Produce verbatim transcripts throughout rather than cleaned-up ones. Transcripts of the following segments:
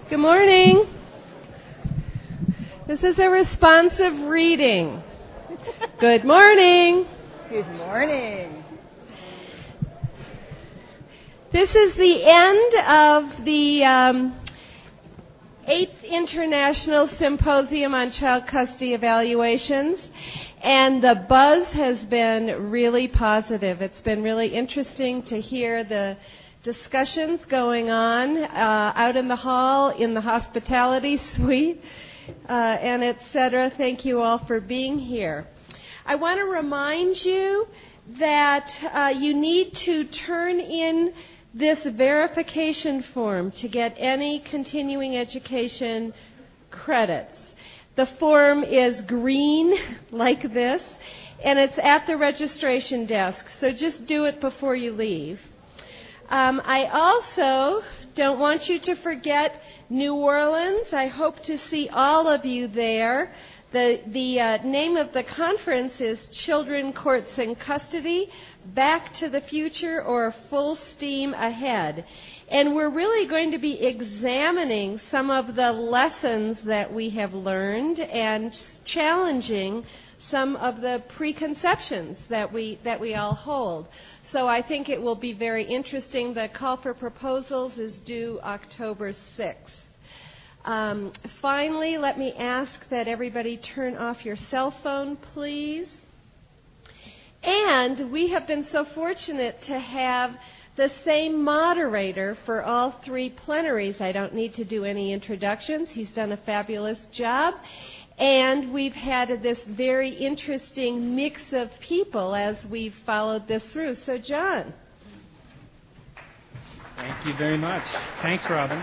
Good morning. This is a responsive reading. Good morning. Good morning. This is the end of the um, eighth International Symposium on Child Custody Evaluations, and the buzz has been really positive. It's been really interesting to hear the discussions going on uh, out in the hall, in the hospitality suite, uh, and et cetera. Thank you all for being here. I want to remind you that uh, you need to turn in this verification form to get any continuing education credits. The form is green, like this, and it's at the registration desk, so just do it before you leave. Um, I also don't want you to forget New Orleans. I hope to see all of you there. The, the uh, name of the conference is Children, Courts, and Custody, Back to the Future or Full Steam Ahead. And we're really going to be examining some of the lessons that we have learned and challenging some of the preconceptions that we that we all hold. So I think it will be very interesting. The call for proposals is due October sixth. Um, finally, let me ask that everybody turn off your cell phone, please. And we have been so fortunate to have the same moderator for all three plenaries. I don't need to do any introductions. He's done a fabulous job. And we've had this very interesting mix of people as we've followed this through. So, John. Thank you very much. Thanks, Robin.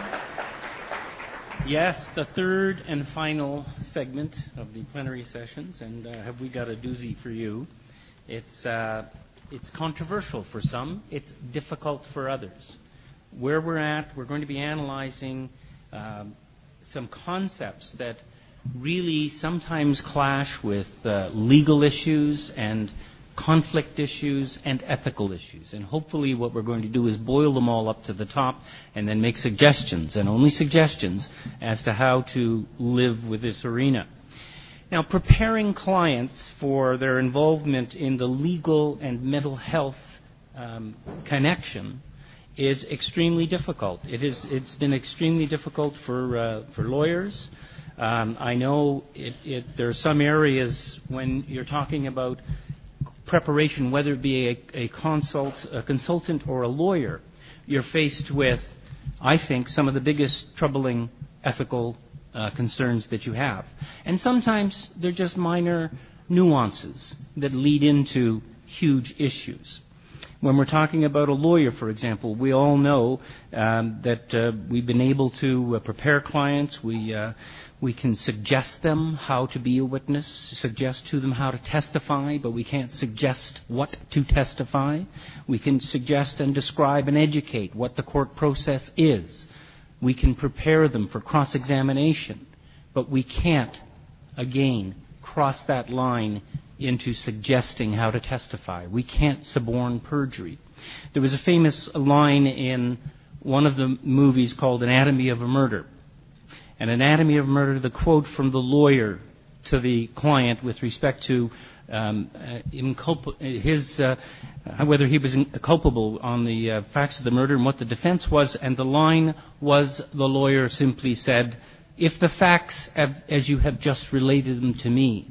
Yes, the third and final segment of the plenary sessions, and uh, have we got a doozy for you. It's, uh, it's controversial for some. It's difficult for others. Where we're at, we're going to be analyzing uh, some concepts that really sometimes clash with uh, legal issues and conflict issues and ethical issues. And hopefully what we're going to do is boil them all up to the top and then make suggestions, and only suggestions, as to how to live with this arena. Now, preparing clients for their involvement in the legal and mental health um, connection is extremely difficult. It is, it's been extremely difficult for, uh, for lawyers. Um, I know it, it, there are some areas when you're talking about preparation, whether it be a, a, consult, a consultant or a lawyer, you're faced with, I think, some of the biggest troubling ethical uh, concerns that you have. And sometimes they're just minor nuances that lead into huge issues. When we're talking about a lawyer, for example, we all know um, that uh, we've been able to uh, prepare clients. We uh, we can suggest them how to be a witness, suggest to them how to testify, but we can't suggest what to testify. We can suggest and describe and educate what the court process is. We can prepare them for cross-examination, but we can't, again, cross that line into suggesting how to testify. We can't suborn perjury. There was a famous line in one of the movies called Anatomy of a Murder. And Anatomy of Murder, the quote from the lawyer to the client with respect to um, uh, inculp- his uh, whether he was in- culpable on the uh, facts of the murder and what the defense was, and the line was, the lawyer simply said, "If the facts have, as you have just related them to me,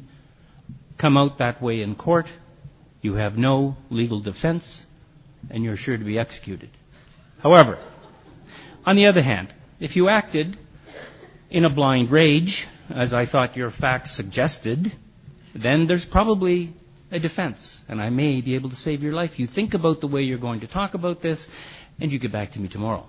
come out that way in court, you have no legal defense, and you're sure to be executed." However, on the other hand, if you acted in a blind rage, as I thought your facts suggested, then there's probably a defense, and I may be able to save your life. You think about the way you're going to talk about this, and you get back to me tomorrow.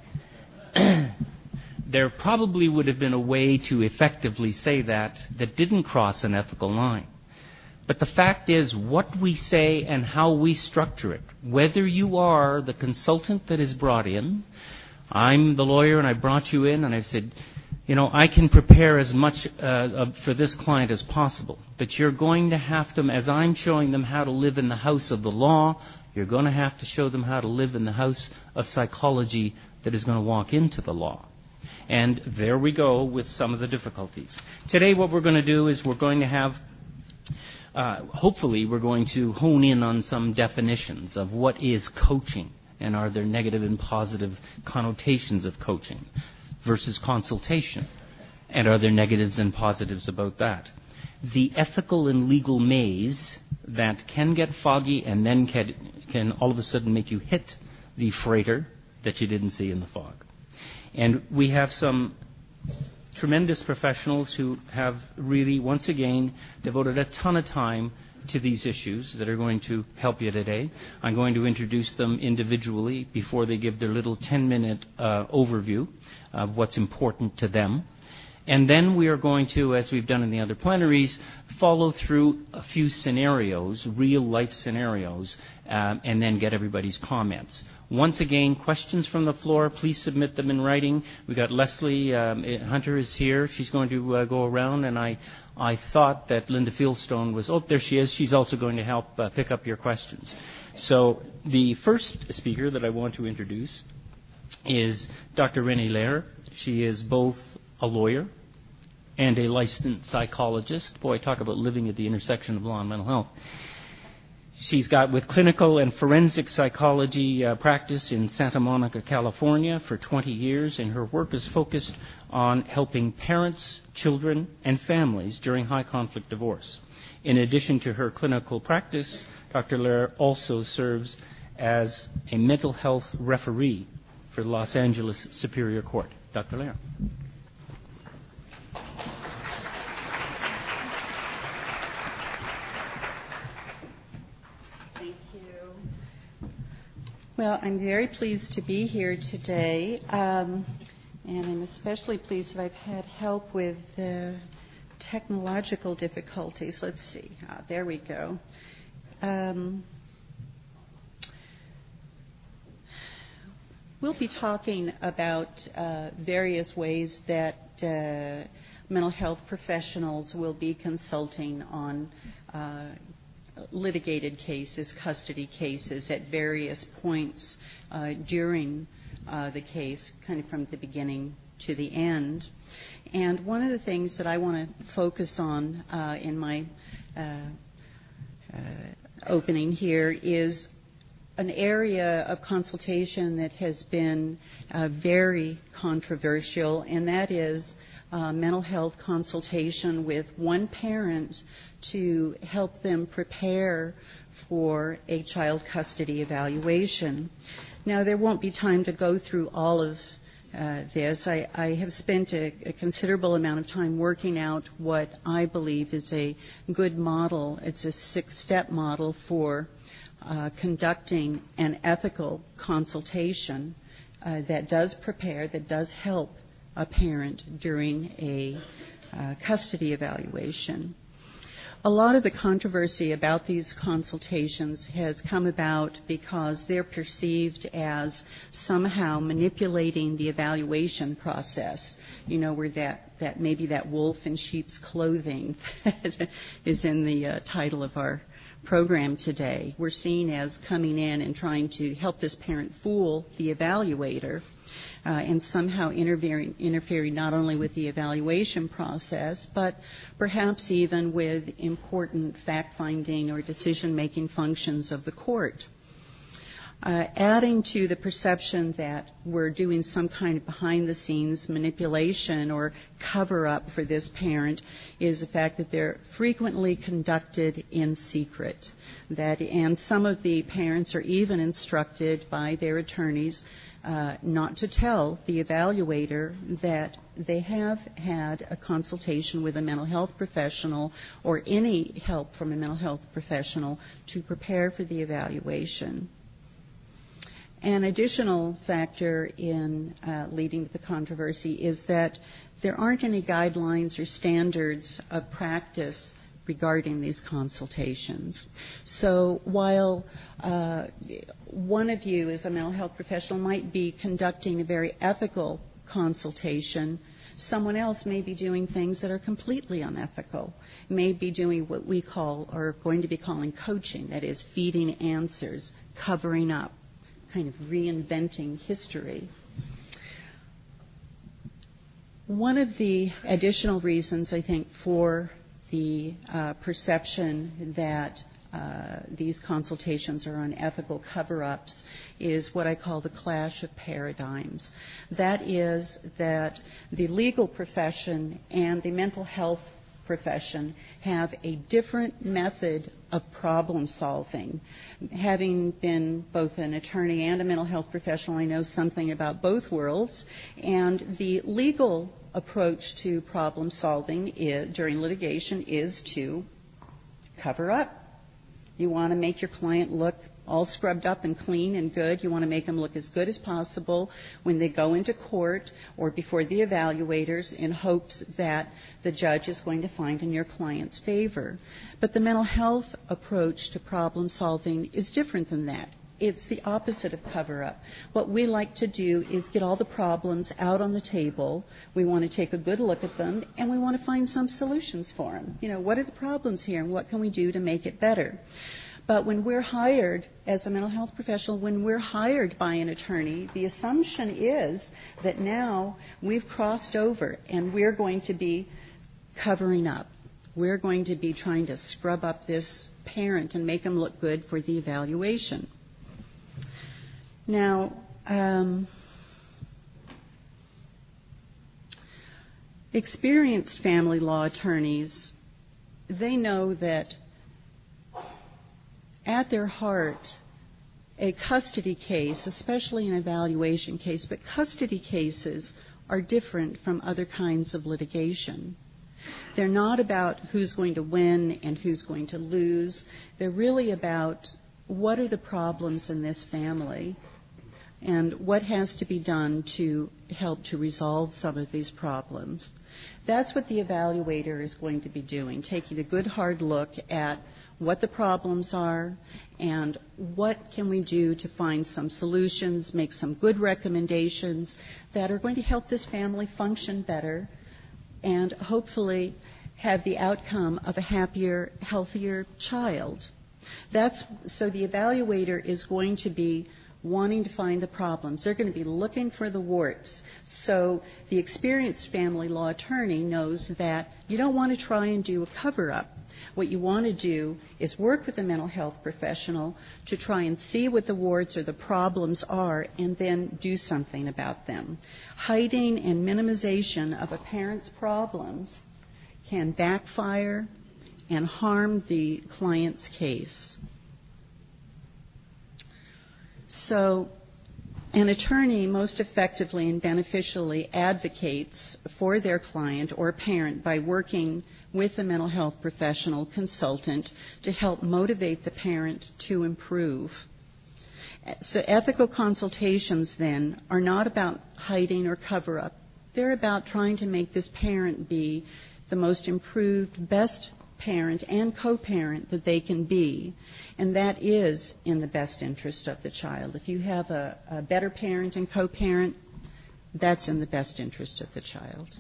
There probably would have been a way to effectively say that that didn't cross an ethical line. But the fact is, what we say and how we structure it, whether you are the consultant that is brought in, I'm the lawyer and I brought you in and I've said, you know, I can prepare as much uh, for this client as possible, but you're going to have to, as I'm showing them how to live in the house of the law, you're going to have to show them how to live in the house of psychology that is going to walk into the law. And there we go with some of the difficulties. Today what we're going to do is we're going to have, uh, hopefully we're going to hone in on some definitions of what is coaching and are there negative and positive connotations of coaching versus consultation, and are there negatives and positives about that. The ethical and legal maze that can get foggy and then can, can all of a sudden make you hit the freighter that you didn't see in the fog. And we have some tremendous professionals who have really, once again, devoted a ton of time to these issues that are going to help you today. I'm going to introduce them individually before they give their little ten-minute uh, overview of what's important to them. And then we are going to, as we've done in the other plenaries, follow through a few scenarios, real-life scenarios, um, and then get everybody's comments. Once again, questions from the floor, please submit them in writing. We've got Leslie um, Hunter is here. She's going to uh, go around, and I, I thought that Linda Fieldstone was, oh, there she is. She's also going to help uh, pick up your questions. So the first speaker that I want to introduce is Doctor Renee Lair. She is both a lawyer and a licensed psychologist. Boy, talk about living at the intersection of law and mental health. She's got with clinical and forensic psychology uh, practice in Santa Monica, California for twenty years, and her work is focused on helping parents, children, and families during high-conflict divorce. In addition to her clinical practice, Doctor Lair also serves as a mental health referee for the Los Angeles Superior Court. Doctor Lair. Well, I'm very pleased to be here today, um, and I'm especially pleased that I've had help with uh, technological difficulties. Let's see. Ah, there we go. Um, we'll be talking about uh, various ways that uh, mental health professionals will be consulting on uh, litigated cases, custody cases at various points uh, during uh, the case, kind of from the beginning to the end. And one of the things that I want to focus on uh, in my uh, uh, opening here is an area of consultation that has been uh, very controversial, and that is Uh, mental health consultation with one parent to help them prepare for a child custody evaluation. Now, there won't be time to go through all of uh, this. I, I have spent a, a considerable amount of time working out what I believe is a good model. It's a six-step model for uh, conducting an ethical consultation uh, that does prepare, that does help a parent during a uh, custody evaluation. A lot of the controversy about these consultations has come about because they're perceived as somehow manipulating the evaluation process. You know, where that, that maybe that wolf in sheep's clothing is in the uh, title of our program today. We're seen as coming in and trying to help this parent fool the evaluator. Uh, and somehow interfering, interfering not only with the evaluation process, but perhaps even with important fact-finding or decision-making functions of the court. Uh, adding to the perception that we're doing some kind of behind-the-scenes manipulation or cover-up for this parent is the fact that they're frequently conducted in secret. That, and some of the parents are even instructed by their attorneys Uh, not to tell the evaluator that they have had a consultation with a mental health professional or any help from a mental health professional to prepare for the evaluation. An additional factor in uh, leading to the controversy is that there aren't any guidelines or standards of practice regarding these consultations. So while uh, one of you as a mental health professional might be conducting a very ethical consultation, someone else may be doing things that are completely unethical, may be doing what we call or going to be calling coaching, that is feeding answers, covering up, kind of reinventing history. one of the additional reasons, I think, for the uh, perception that uh, these consultations are unethical cover-ups is what I call the clash of paradigms. That is that the legal profession and the mental health profession have a different method of problem solving. Having been both an attorney and a mental health professional, I know something about both worlds, and the legal approach to problem solving is, during litigation is to cover up. You want to make your client look all scrubbed up and clean and good. You want to make them look as good as possible when they go into court or before the evaluators in hopes that the judge is going to find in your client's favor. But the mental health approach to problem solving is different than that. It's the opposite of cover-up. What we like to do is get all the problems out on the table. We want to take a good look at them, and we want to find some solutions for them. You know, what are the problems here, and what can we do to make it better? But when we're hired as a mental health professional, when we're hired by an attorney, the assumption is that now we've crossed over and we're going to be covering up. We're going to be trying to scrub up this parent and make them look good for the evaluation. Now, um, experienced family law attorneys, they know that at their heart, a custody case, especially an evaluation case, but custody cases are different from other kinds of litigation. They're not about who's going to win and who's going to lose. They're really about what are the problems in this family and what has to be done to help to resolve some of these problems. That's what the evaluator is going to be doing, taking a good hard look at what the problems are and what can we do to find some solutions, make some good recommendations that are going to help this family function better and hopefully have the outcome of a happier, healthier child. That's so the evaluator is going to be wanting to find the problems. They're going to be looking for the warts. So the experienced family law attorney knows that you don't want to try and do a cover-up. What you want to do is work with a mental health professional to try and see what the warts or the problems are and then do something about them. Hiding and minimization of a parent's problems can backfire and harm the client's case. So an attorney most effectively and beneficially advocates for their client or parent by working with a mental health professional consultant to help motivate the parent to improve. So ethical consultations then are not about hiding or cover up. They're about trying to make this parent be the most improved, best parent and co-parent that they can be, and that is in the best interest of the child. If you have a, a better parent and co-parent, that's in the best interest of the child.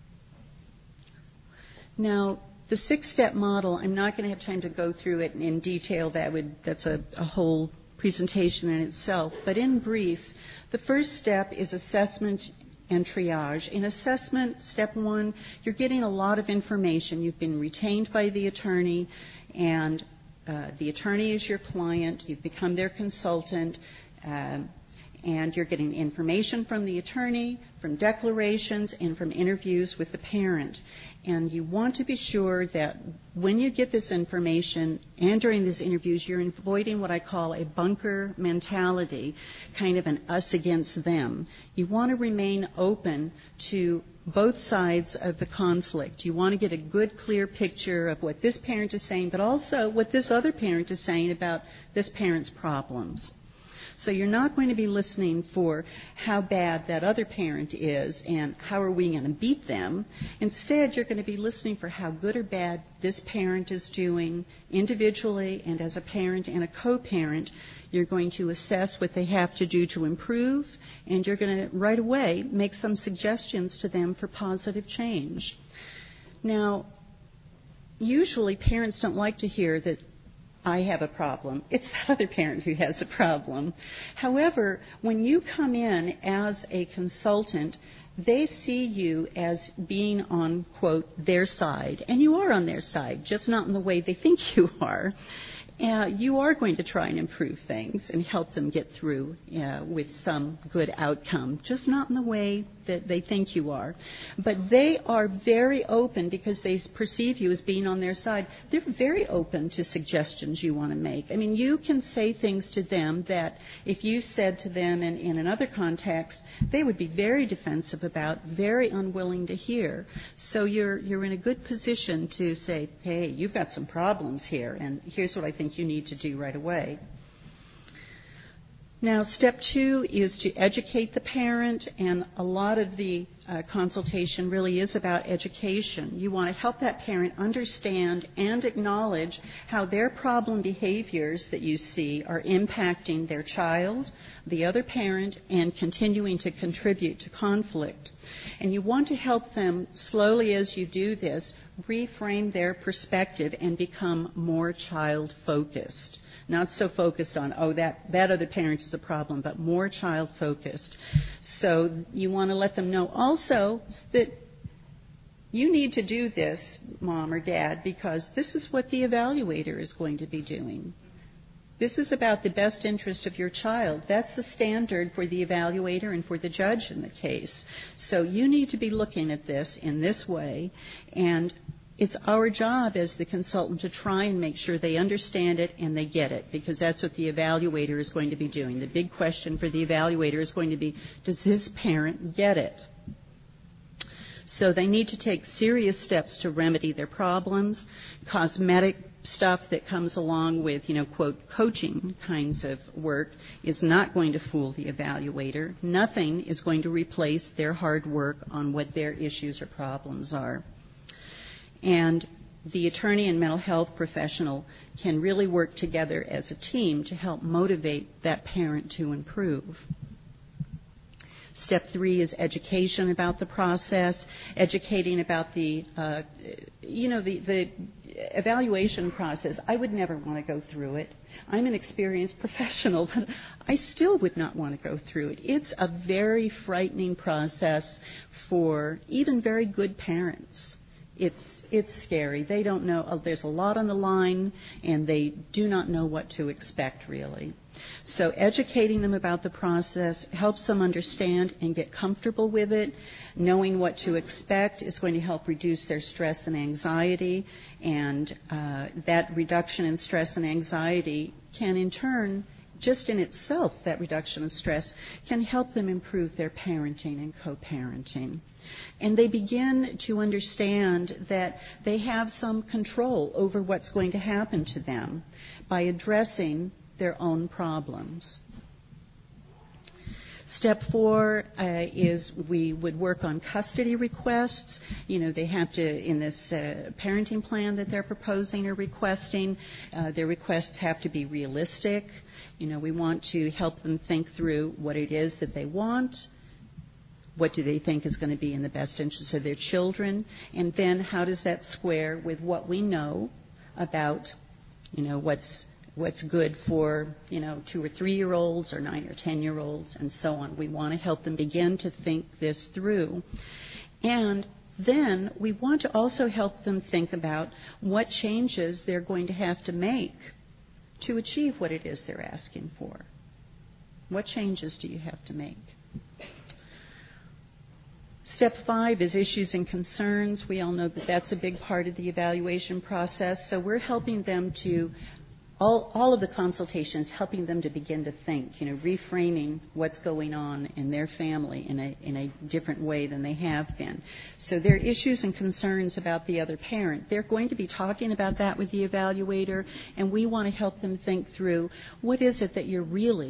Now, the six-step model, I'm not going to have time to go through it in detail. That would that's a, a whole presentation in itself. But in brief, the first step is assessment and triage. In assessment, step one, you're getting a lot of information. You've been retained by the attorney, and uh, the attorney is your client. You've become their consultant, uh, and you're getting information from the attorney, from declarations, and from interviews with the parent. And you want to be sure that when you get this information and during these interviews, you're avoiding what I call a bunker mentality, kind of an us against them. You want to remain open to both sides of the conflict. You want to get a good, clear picture of what this parent is saying, but also what this other parent is saying about this parent's problems. So you're not going to be listening for how bad that other parent is and how are we going to beat them. Instead, you're going to be listening for how good or bad this parent is doing individually and as a parent and a co-parent. You're going to assess what they have to do to improve, and you're going to right away make some suggestions to them for positive change. Now, usually parents don't like to hear that I have a problem. It's the other parent who has a problem. However, when you come in as a consultant, they see you as being on, quote, their side. And you are on their side, just not in the way they think you are. Uh, you are going to try and improve things and help them get through uh, with some good outcome, just not in the way that they think you are. But they are very open because they perceive you as being on their side. They're very open to suggestions you want to make. I mean, you can say things to them that if you said to them in, in another context, they would be very defensive about, very unwilling to hear. So you're you're in a good position to say, hey, you've got some problems here, and here's what I think you need to do right away. Now, step two is to educate the parent, and a lot of the uh, consultation really is about education. You want to help that parent understand and acknowledge how their problem behaviors that you see are impacting their child, the other parent, and continuing to contribute to conflict. And you want to help them slowly as you do this reframe their perspective and become more child-focused. Not so focused on, oh, that, that other parent is a problem, but more child-focused. So you want to let them know also that you need to do this, mom or dad, because this is what the evaluator is going to be doing. This is about the best interest of your child. That's the standard for the evaluator and for the judge in the case. So you need to be looking at this in this way, and it's our job as the consultant to try and make sure they understand it and they get it, because that's what the evaluator is going to be doing. The big question for the evaluator is going to be, does this parent get it? So they need to take serious steps to remedy their problems. Cosmetic stuff that comes along with, you know, quote, coaching kinds of work is not going to fool the evaluator. Nothing is going to replace their hard work on what their issues or problems are. And the attorney and mental health professional can really work together as a team to help motivate that parent to improve. Step three is education about the process, educating about the, uh, you know, the, the evaluation process. I would never want to go through it. I'm an experienced professional, but I still would not want to go through it. It's a very frightening process for even very good parents. It's It's scary. They don't know. Oh, there's a lot on the line, and they do not know what to expect, really. So educating them about the process helps them understand and get comfortable with it. Knowing what to expect is going to help reduce their stress and anxiety, and uh, that reduction in stress and anxiety can, in turn, just in itself, that reduction of stress can help them improve their parenting and co-parenting. And they begin to understand that they have some control over what's going to happen to them by addressing their own problems. Step four uh, is we would work on custody requests. You know, they have to, in this uh, parenting plan that they're proposing or requesting, uh, their requests have to be realistic. You know, we want to help them think through what it is that they want, what do they think is going to be in the best interest of their children, and then how does that square with what we know about, you know, what's what's good for, you know, two or three-year-olds or nine or ten-year-olds and so on. We want to help them begin to think this through. And then we want to also help them think about what changes they're going to have to make to achieve what it is they're asking for. What changes do you have to make? Step five is issues and concerns. We all know that that's a big part of the evaluation process. So we're helping them to All, all of the consultations, helping them to begin to think, you know, reframing what's going on in their family in a in a different way than they have been. So their issues and concerns about the other parent, they're going to be talking about that with the evaluator, and we want to help them think through what is it that you're really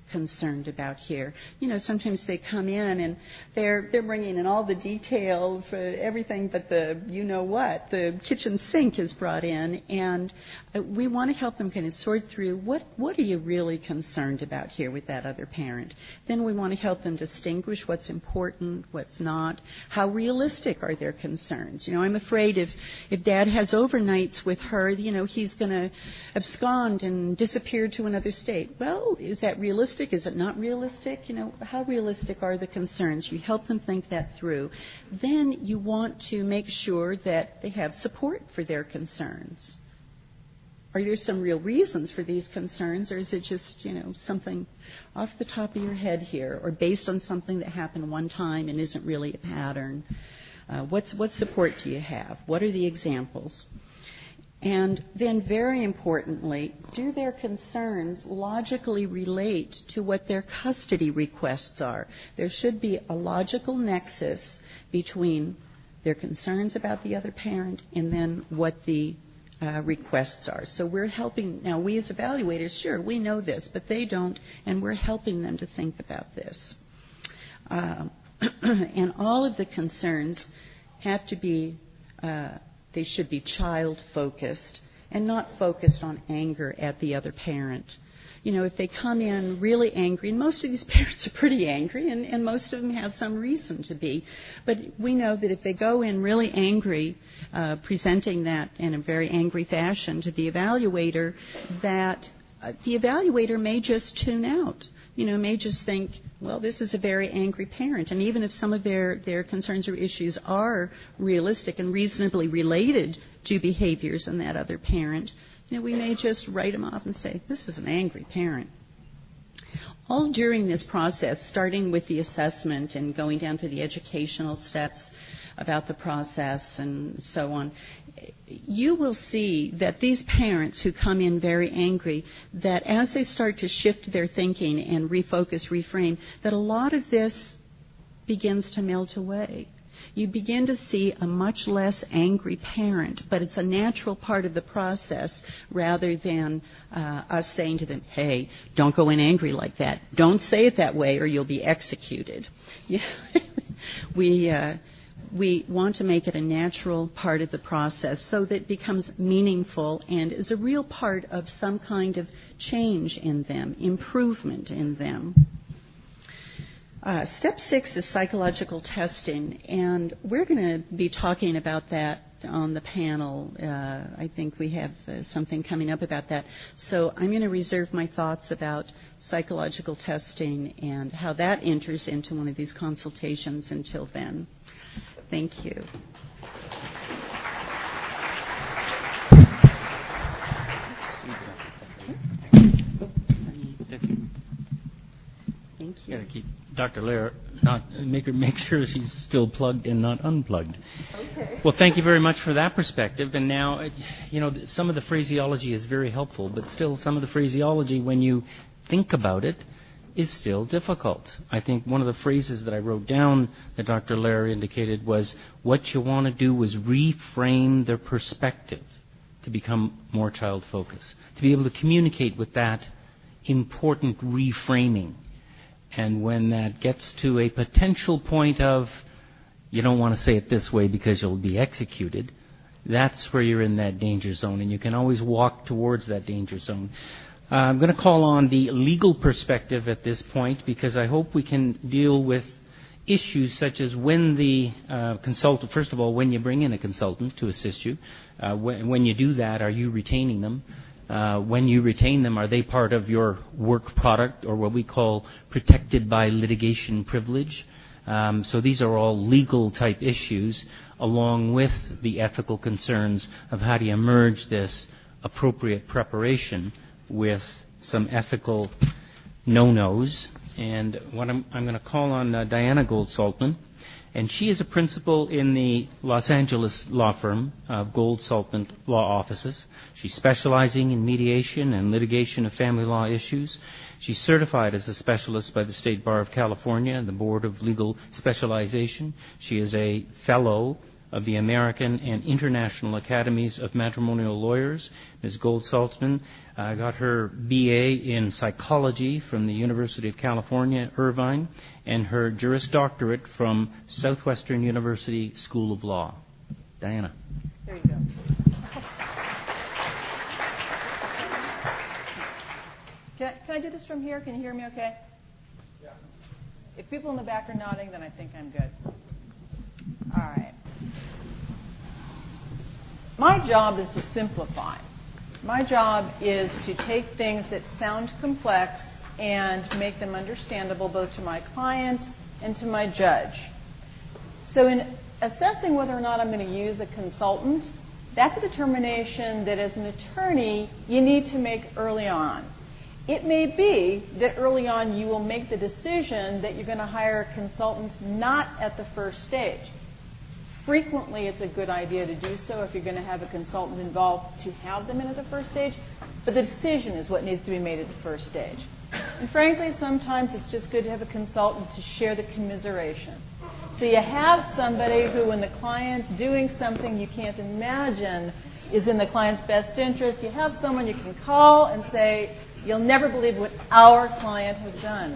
concerned about here. You know, sometimes they come in and they're they're bringing in all the detail for everything but the you know what. The kitchen sink is brought in, and uh, we want to help them kind of sort through what what are you really concerned about here with that other parent. Then we want to help them distinguish what's important, what's not. How realistic are their concerns? You know, I'm afraid if if Dad has overnights with her, you know, he's going to abscond and disappear to another state. Well, is that realistic? Is it not realistic? You know, how realistic are the concerns? You help them think that through. Then you want to make sure that they have support for their concerns. Are there some real reasons for these concerns, or is it just, you know, something off the top of your head here, or based on something that happened one time and isn't really a pattern? Uh, what's, what support do you have? What are the examples? And then, very importantly, do their concerns logically relate to what their custody requests are? There should be a logical nexus between their concerns about the other parent and then what the uh, requests are. So we're helping, now we as evaluators, sure, we know this, but they don't, and we're helping them to think about this. Uh, and all of the concerns have to be uh, they should be child-focused and not focused on anger at the other parent. You know, if they come in really angry, and most of these parents are pretty angry, and, and most of them have some reason to be, but we know that if they go in really angry, uh, presenting that in a very angry fashion to the evaluator, that uh, the evaluator may just tune out. You know, may just think, well, this is a very angry parent. And even if some of their, their concerns or issues are realistic and reasonably related to behaviors in that other parent, you know, we may just write them off and say, this is an angry parent. All during this process, starting with the assessment and going down to the educational steps about the process and so on, you will see that these parents who come in very angry, that as they start to shift their thinking and refocus, reframe, that a lot of this begins to melt away. You begin to see a much less angry parent, but it's a natural part of the process rather than uh, us saying to them, hey, don't go in angry like that. Don't say it that way or you'll be executed. we... Uh, We want to make it a natural part of the process so that it becomes meaningful and is a real part of some kind of change in them, improvement in them. Uh, step six is psychological testing, and we're going to be talking about that on the panel. Uh, I think we have uh, something coming up about that. So I'm going to reserve my thoughts about psychological testing and how that enters into one of these consultations until then. Thank you. Thank you. Got to keep Doctor Lair, not make her make sure she's still plugged and not unplugged. Okay. Well, thank you very much for that perspective. And now, you know, some of the phraseology is very helpful, but still, some of the phraseology, when you think about it, is still difficult. I think one of the phrases that I wrote down that Doctor Lair indicated was, what you want to do is reframe their perspective to become more child-focused, to be able to communicate with that important reframing. And when that gets to a potential point of, you don't want to say it this way because you'll be executed, that's where you're in that danger zone, and you can always walk towards that danger zone. Uh, I'm going to call on the legal perspective at this point because I hope we can deal with issues such as when the uh, consultant, first of all, when you bring in a consultant to assist you, uh, when, when you do that, are you retaining them? Uh, when you retain them, are they part of your work product or what we call protected by litigation privilege? Um, so these are all legal type issues along with the ethical concerns of how do you merge this appropriate preparation with some ethical no-nos. And what I'm, I'm going to call on uh, Diana Gold-Saltman, and she is a principal in the Los Angeles law firm of Gold-Saltman Law Offices. She's specializing in mediation and litigation of family law issues. She's certified as a specialist by the State Bar of California and the Board of Legal Specialization. She is a fellow of the American and International Academies of Matrimonial Lawyers. Miz Gold-Saltzman uh, got her B A in psychology from the University of California, Irvine, and her Juris Doctorate from Southwestern University School of Law. Diana. There you go. Can I, can I do this from here? Can you hear me okay? Yeah. If people in the back are nodding, then I think I'm good. All right. My job is to simplify. My job is to take things that sound complex and make them understandable both to my client and to my judge. So in assessing whether or not I'm going to use a consultant, that's a determination that as an attorney you need to make early on. It may be that early on you will make the decision that you're going to hire a consultant not at the first stage. Frequently it's a good idea to do so if you're going to have a consultant involved to have them in at the first stage, but the decision is what needs to be made at the first stage. And frankly, sometimes it's just good to have a consultant to share the commiseration. So you have somebody who, when the client's doing something you can't imagine is in the client's best interest, you have someone you can call and say, "You'll never believe what our client has done."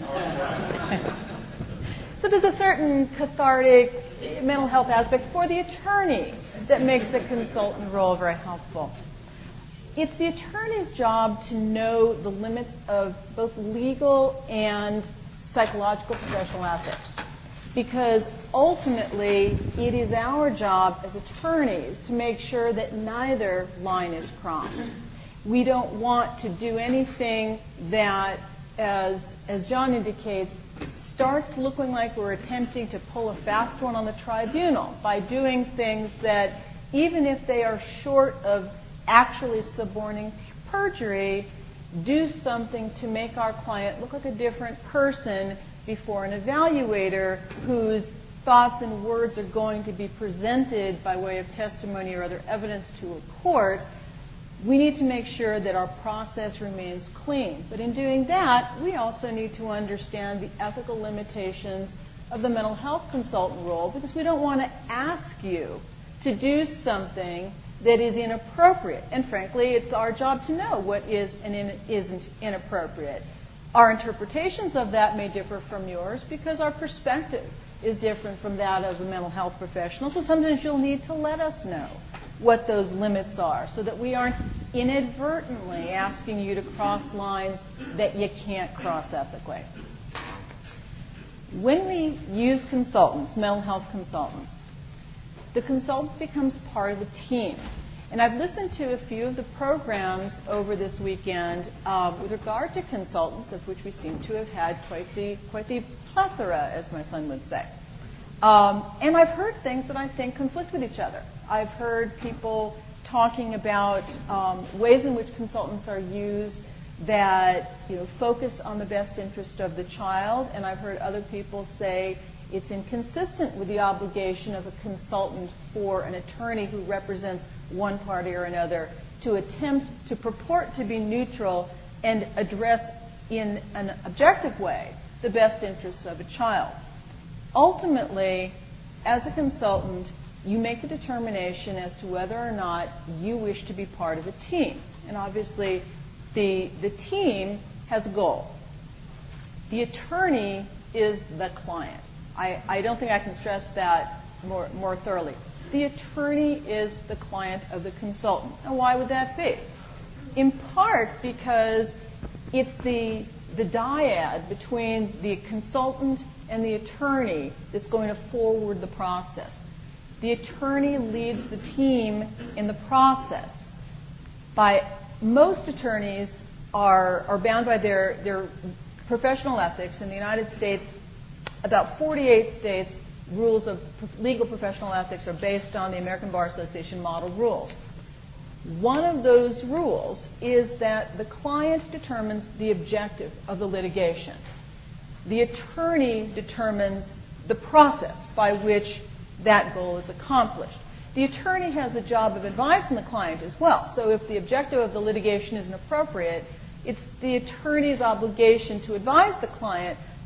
So there's a certain cathartic mental health aspect for the attorney that makes the consultant role very helpful. It's the attorney's job to know the limits of both legal and psychological professional ethics, because ultimately it is our job as attorneys to make sure that neither line is crossed. We don't want to do anything that, as, as John indicates, starts looking like we're attempting to pull a fast one on the tribunal by doing things that, even if they are short of actually suborning perjury, do something to make our client look like a different person before an evaluator whose thoughts and words are going to be presented by way of testimony or other evidence to a court. We need to make sure that our process remains clean. But in doing that, we also need to understand the ethical limitations of the mental health consultant role, because we don't want to ask you to do something that is inappropriate. And frankly, it's our job to know what is and isn't inappropriate. Our interpretations of that may differ from yours because our perspective is different from that of a mental health professional. So sometimes you'll need to let us know what those limits are so that we aren't inadvertently asking you to cross lines that you can't cross ethically. When we use consultants, mental health consultants, the consultant becomes part of the team. And I've listened to a few of the programs over this weekend uh, with regard to consultants, of which we seem to have had quite the, quite the plethora, as my son would say. Um, and I've heard things that I think conflict with each other. I've heard people talking about um, ways in which consultants are used that, you know, focus on the best interest of the child, and I've heard other people say it's inconsistent with the obligation of a consultant for an attorney who represents one party or another to attempt to purport to be neutral and address in an objective way the best interests of a child. Ultimately, as a consultant, you make the determination as to whether or not you wish to be part of a team. And obviously, the, the team has a goal. The attorney is the client. I, I don't think I can stress that more, more thoroughly. The attorney is the client of the consultant. And why would that be? In part because it's the, the dyad between the consultant and the attorney that's going to forward the process. The attorney leads the team in the process. By most attorneys are, are bound by their, their professional ethics. In the United States, about forty-eight states' rules of legal professional ethics are based on the American Bar Association model rules. One of those rules is that the client determines the objective of the litigation. The attorney determines the process by which that goal is accomplished. The attorney has the job of advising the client as well. So if the objective of the litigation isn't appropriate, it's the attorney's obligation to advise the client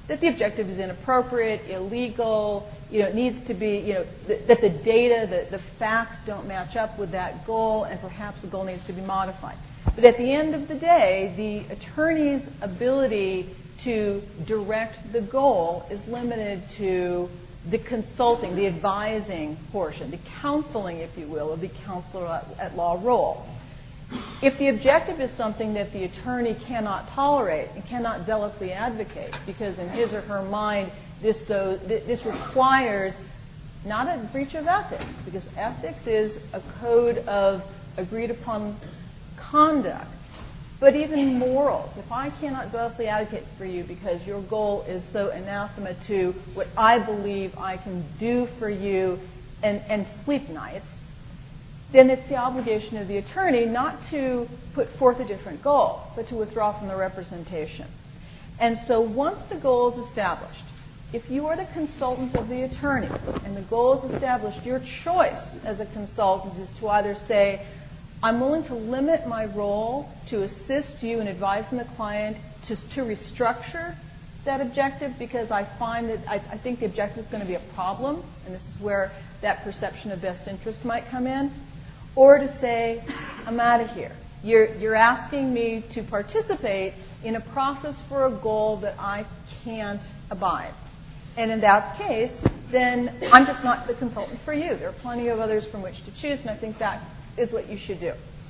that the objective is inappropriate, illegal, you know, it needs to be, you know, th- that the data, the, the facts don't match up with that goal, and perhaps the goal needs to be modified. But at the end of the day, the attorney's ability to direct the goal is limited to the consulting, the advising portion, the counseling, if you will, of the counselor at, at law role. If the objective is something that the attorney cannot tolerate and cannot zealously advocate, because in his or her mind this goes, this requires not a breach of ethics, because ethics is a code of agreed upon conduct, but even morals. If I cannot zealously advocate for you because your goal is so anathema to what I believe I can do for you and, and sleep nights, then it's the obligation of the attorney not to put forth a different goal, but to withdraw from the representation. And so once the goal is established, if you are the consultant of the attorney and the goal is established, your choice as a consultant is to either say, I'm willing to limit my role to assist you in advising the client to, to restructure that objective because I find that I, I think the objective is going to be a problem, and this is where that perception of best interest might come in, or to say, I'm out of here. You're, you're asking me to participate in a process for a goal that I can't abide. And in that case, then I'm just not the consultant for you. There are plenty of others from which to choose, and I think that is what you should do.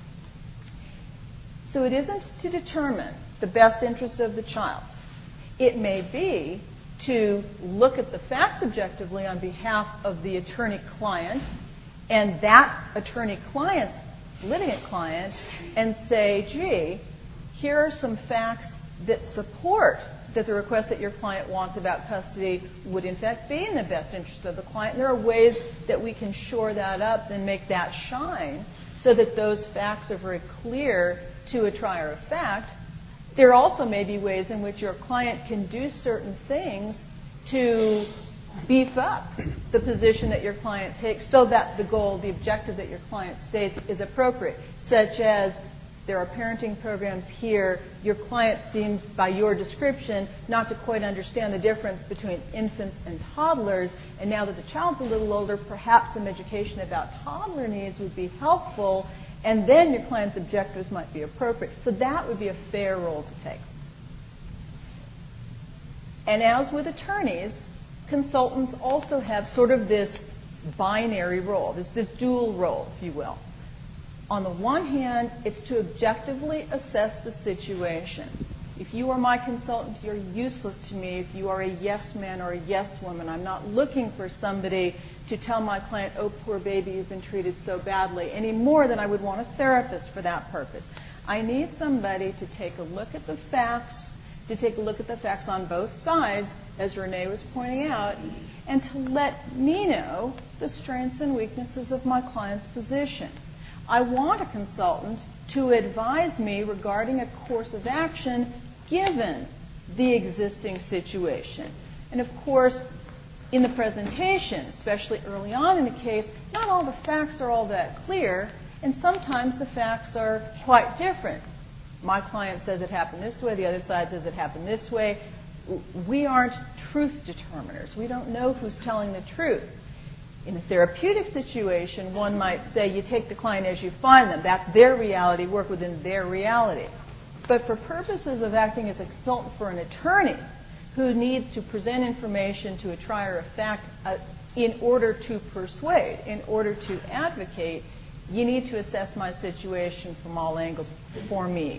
So it isn't to determine the best interest of the child. It may be to look at the facts objectively on behalf of the attorney-client and that attorney-client, litigant-client, and say, gee, here are some facts that support that the request that your client wants about custody would in fact be in the best interest of the client. And there are ways that we can shore that up and make that shine so that those facts are very clear to a trier of fact. There also may be ways in which your client can do certain things to beef up the position that your client takes so that the goal, the objective that your client states is appropriate, such as there are parenting programs here. Your client seems, by your description, not to quite understand the difference between infants and toddlers. And now that the child's a little older, perhaps some education about toddler needs would be helpful. And then your client's objectives might be appropriate. So that would be a fair role to take. And as with attorneys, consultants also have sort of this binary role, this, this dual role, if you will. On the one hand, it's to objectively assess the situation. If you are my consultant, you're useless to me if you are a yes man or a yes woman. I'm not looking for somebody to tell my client, oh, poor baby, you've been treated so badly, any more than I would want a therapist for that purpose. I need somebody to take a look at the facts, to take a look at the facts on both sides, as Renee was pointing out, and to let me know the strengths and weaknesses of my client's position. I want a consultant to advise me regarding a course of action given the existing situation. And of course, in the presentation, especially early on in the case, not all the facts are all that clear, and sometimes the facts are quite different. My client says it happened this way, the other side says it happened this way. We aren't truth determiners. We don't know who's telling the truth. In a therapeutic situation, one might say you take the client as you find them. That's their reality, work within their reality. But for purposes of acting as a consultant for an attorney who needs to present information to a trier of fact uh, in order to persuade, in order to advocate, you need to assess my situation from all angles for me.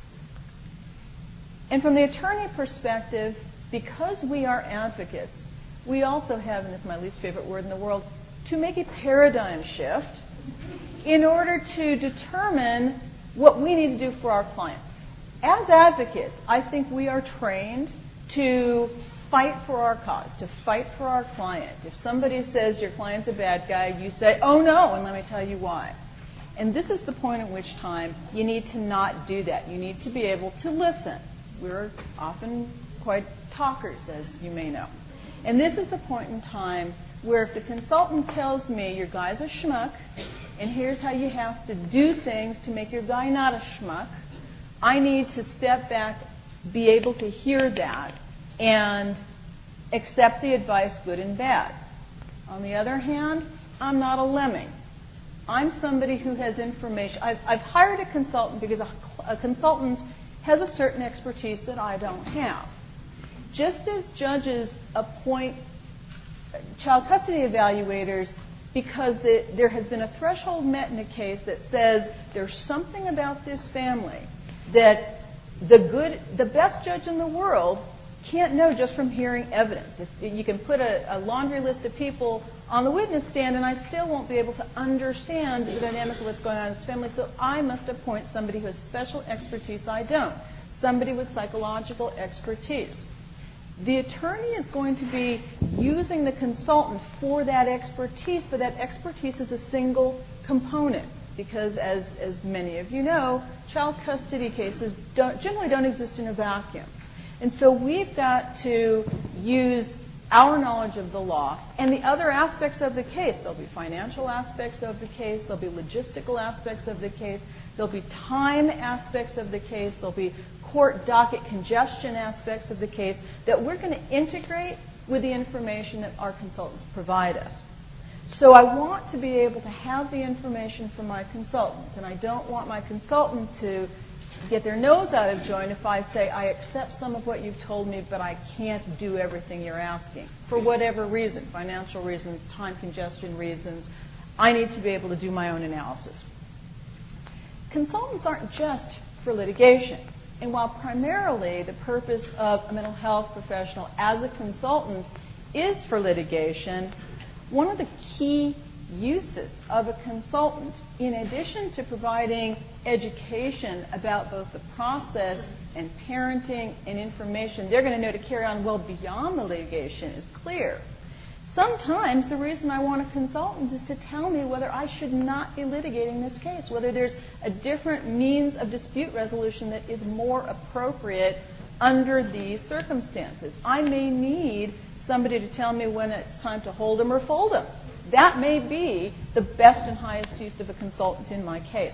And from the attorney perspective, because we are advocates, we also have, and it's my least favorite word in the world, to make a paradigm shift in order to determine what we need to do for our clients. As advocates, I think we are trained to fight for our cause, to fight for our client. If somebody says your client's a bad guy, you say, oh no, and let me tell you why. And this is the point at which time you need to not do that. You need to be able to listen. We're often quite talkers, as you may know. And this is the point in time where if the consultant tells me your guy's a schmuck, and here's how you have to do things to make your guy not a schmuck, I need to step back, be able to hear that, and accept the advice, good and bad. On the other hand, I'm not a lemming. I'm somebody who has information. I've, I've hired a consultant because a, a consultant has a certain expertise that I don't have. Just as judges appoint child custody evaluators because the, there has been a threshold met in a case that says there's something about this family that the good, the best judge in the world can't know just from hearing evidence. If you can put a, a laundry list of people on the witness stand, and I still won't be able to understand the dynamic of what's going on in this family, so I must appoint somebody who has special expertise I don't, somebody with psychological expertise. The attorney is going to be using the consultant for that expertise, but that expertise is a single component because, as, as many of you know, child custody cases don't, generally don't exist in a vacuum. And so we've got to use our knowledge of the law and the other aspects of the case. There'll be financial aspects of the case. There'll be logistical aspects of the case. There'll be time aspects of the case. There'll be court docket congestion aspects of the case that we're going to integrate with the information that our consultants provide us. So I want to be able to have the information from my consultant, and I don't want my consultant to get their nose out of joint if I say, I accept some of what you've told me, but I can't do everything you're asking. For whatever reason, financial reasons, time congestion reasons, I need to be able to do my own analysis. Consultants aren't just for litigation. And while primarily the purpose of a mental health professional as a consultant is for litigation, one of the key uses of a consultant, in addition to providing education about both the process and parenting and information they're going to know to carry on well beyond the litigation, is clear. Sometimes the reason I want a consultant is to tell me whether I should not be litigating this case, whether there's a different means of dispute resolution that is more appropriate under these circumstances. I may need somebody to tell me when it's time to hold them or fold them. That may be the best and highest use of a consultant in my case.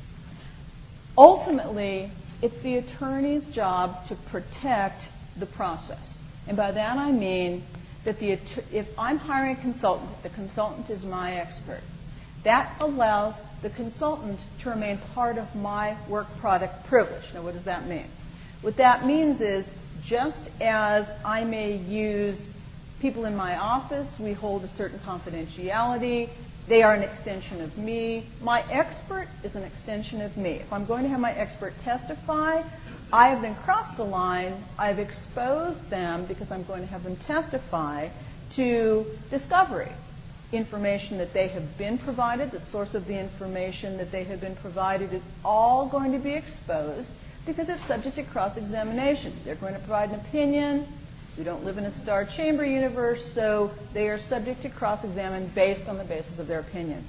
Ultimately, it's the attorney's job to protect the process. And by that I mean that the, if I'm hiring a consultant, the consultant is my expert. That allows the consultant to remain part of my work product privilege. Now, what does that mean? What that means is, just as I may use people in my office, we hold a certain confidentiality. They are an extension of me. My expert is an extension of me. If I'm going to have my expert testify, I have then crossed the line. I've exposed them, because I'm going to have them testify, to discovery. Information that they have been provided, the source of the information that they have been provided is all going to be exposed because it's subject to cross-examination. They're going to provide an opinion. We don't live in a star chamber universe, so they are subject to cross-examine based on the basis of their opinion.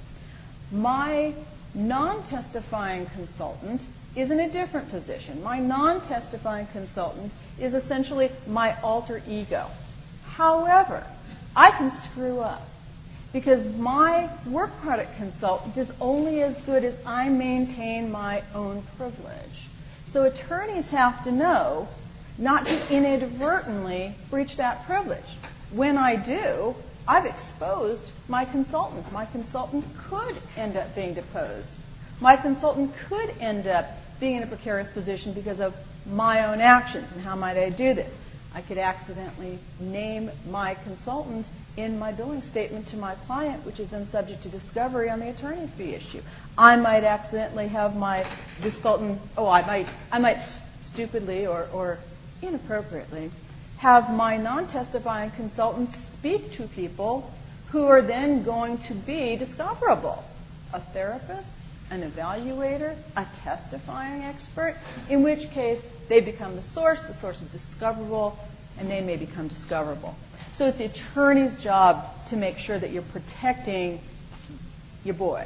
My non-testifying consultant is in a different position. My non-testifying consultant is essentially my alter ego. However, I can screw up because my work product consultant is only as good as I maintain my own privilege. So attorneys have to know not to inadvertently breach that privilege. When I do, I've exposed my consultant. My consultant could end up being deposed. My consultant could end up being in a precarious position because of my own actions. And how might I do this? I could accidentally name my consultant in my billing statement to my client, which is then subject to discovery on the attorney fee issue. I might accidentally have my consultant, oh, I might, I might stupidly or, or inappropriately have my non-testifying consultant speak to people who are then going to be discoverable. A therapist, an evaluator, a testifying expert, in which case they become the source, the source is discoverable, and they may become discoverable. So it's the attorney's job to make sure that you're protecting your boy.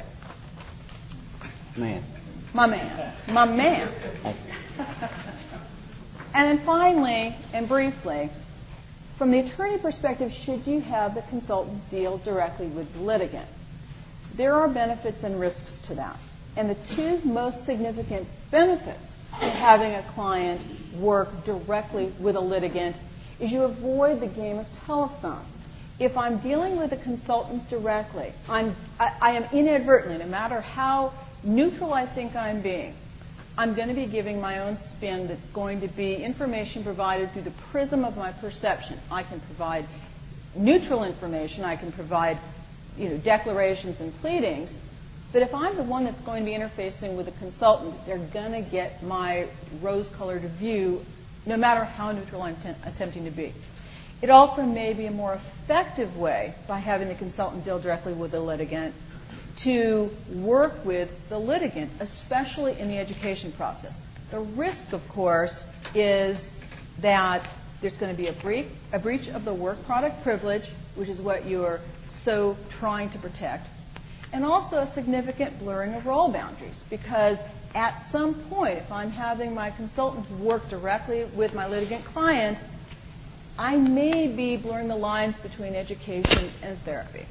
Man. My man. My man. And then finally, and briefly, from the attorney perspective, should you have the consultant deal directly with the litigant? There are benefits and risks to that. And the two most significant benefits to having a client work directly with a litigant is you avoid the game of telephone. If I'm dealing with a consultant directly, I'm, I, I am inadvertently, no matter how neutral I think I'm being, I'm going to be giving my own spin that's going to be information provided through the prism of my perception. I can provide neutral information. I can provide, you know, declarations and pleadings. But if I'm the one that's going to be interfacing with a consultant, they're going to get my rose-colored view, no matter how neutral I'm t- attempting to be. It also may be a more effective way, by having the consultant deal directly with the litigant, to work with the litigant, especially in the education process. The risk, of course, is that there's going to be a breach, a breach of the work product privilege, which is what you're so trying to protect, and also a significant blurring of role boundaries, because at some point, if I'm having my consultant work directly with my litigant client, I may be blurring the lines between education and therapy.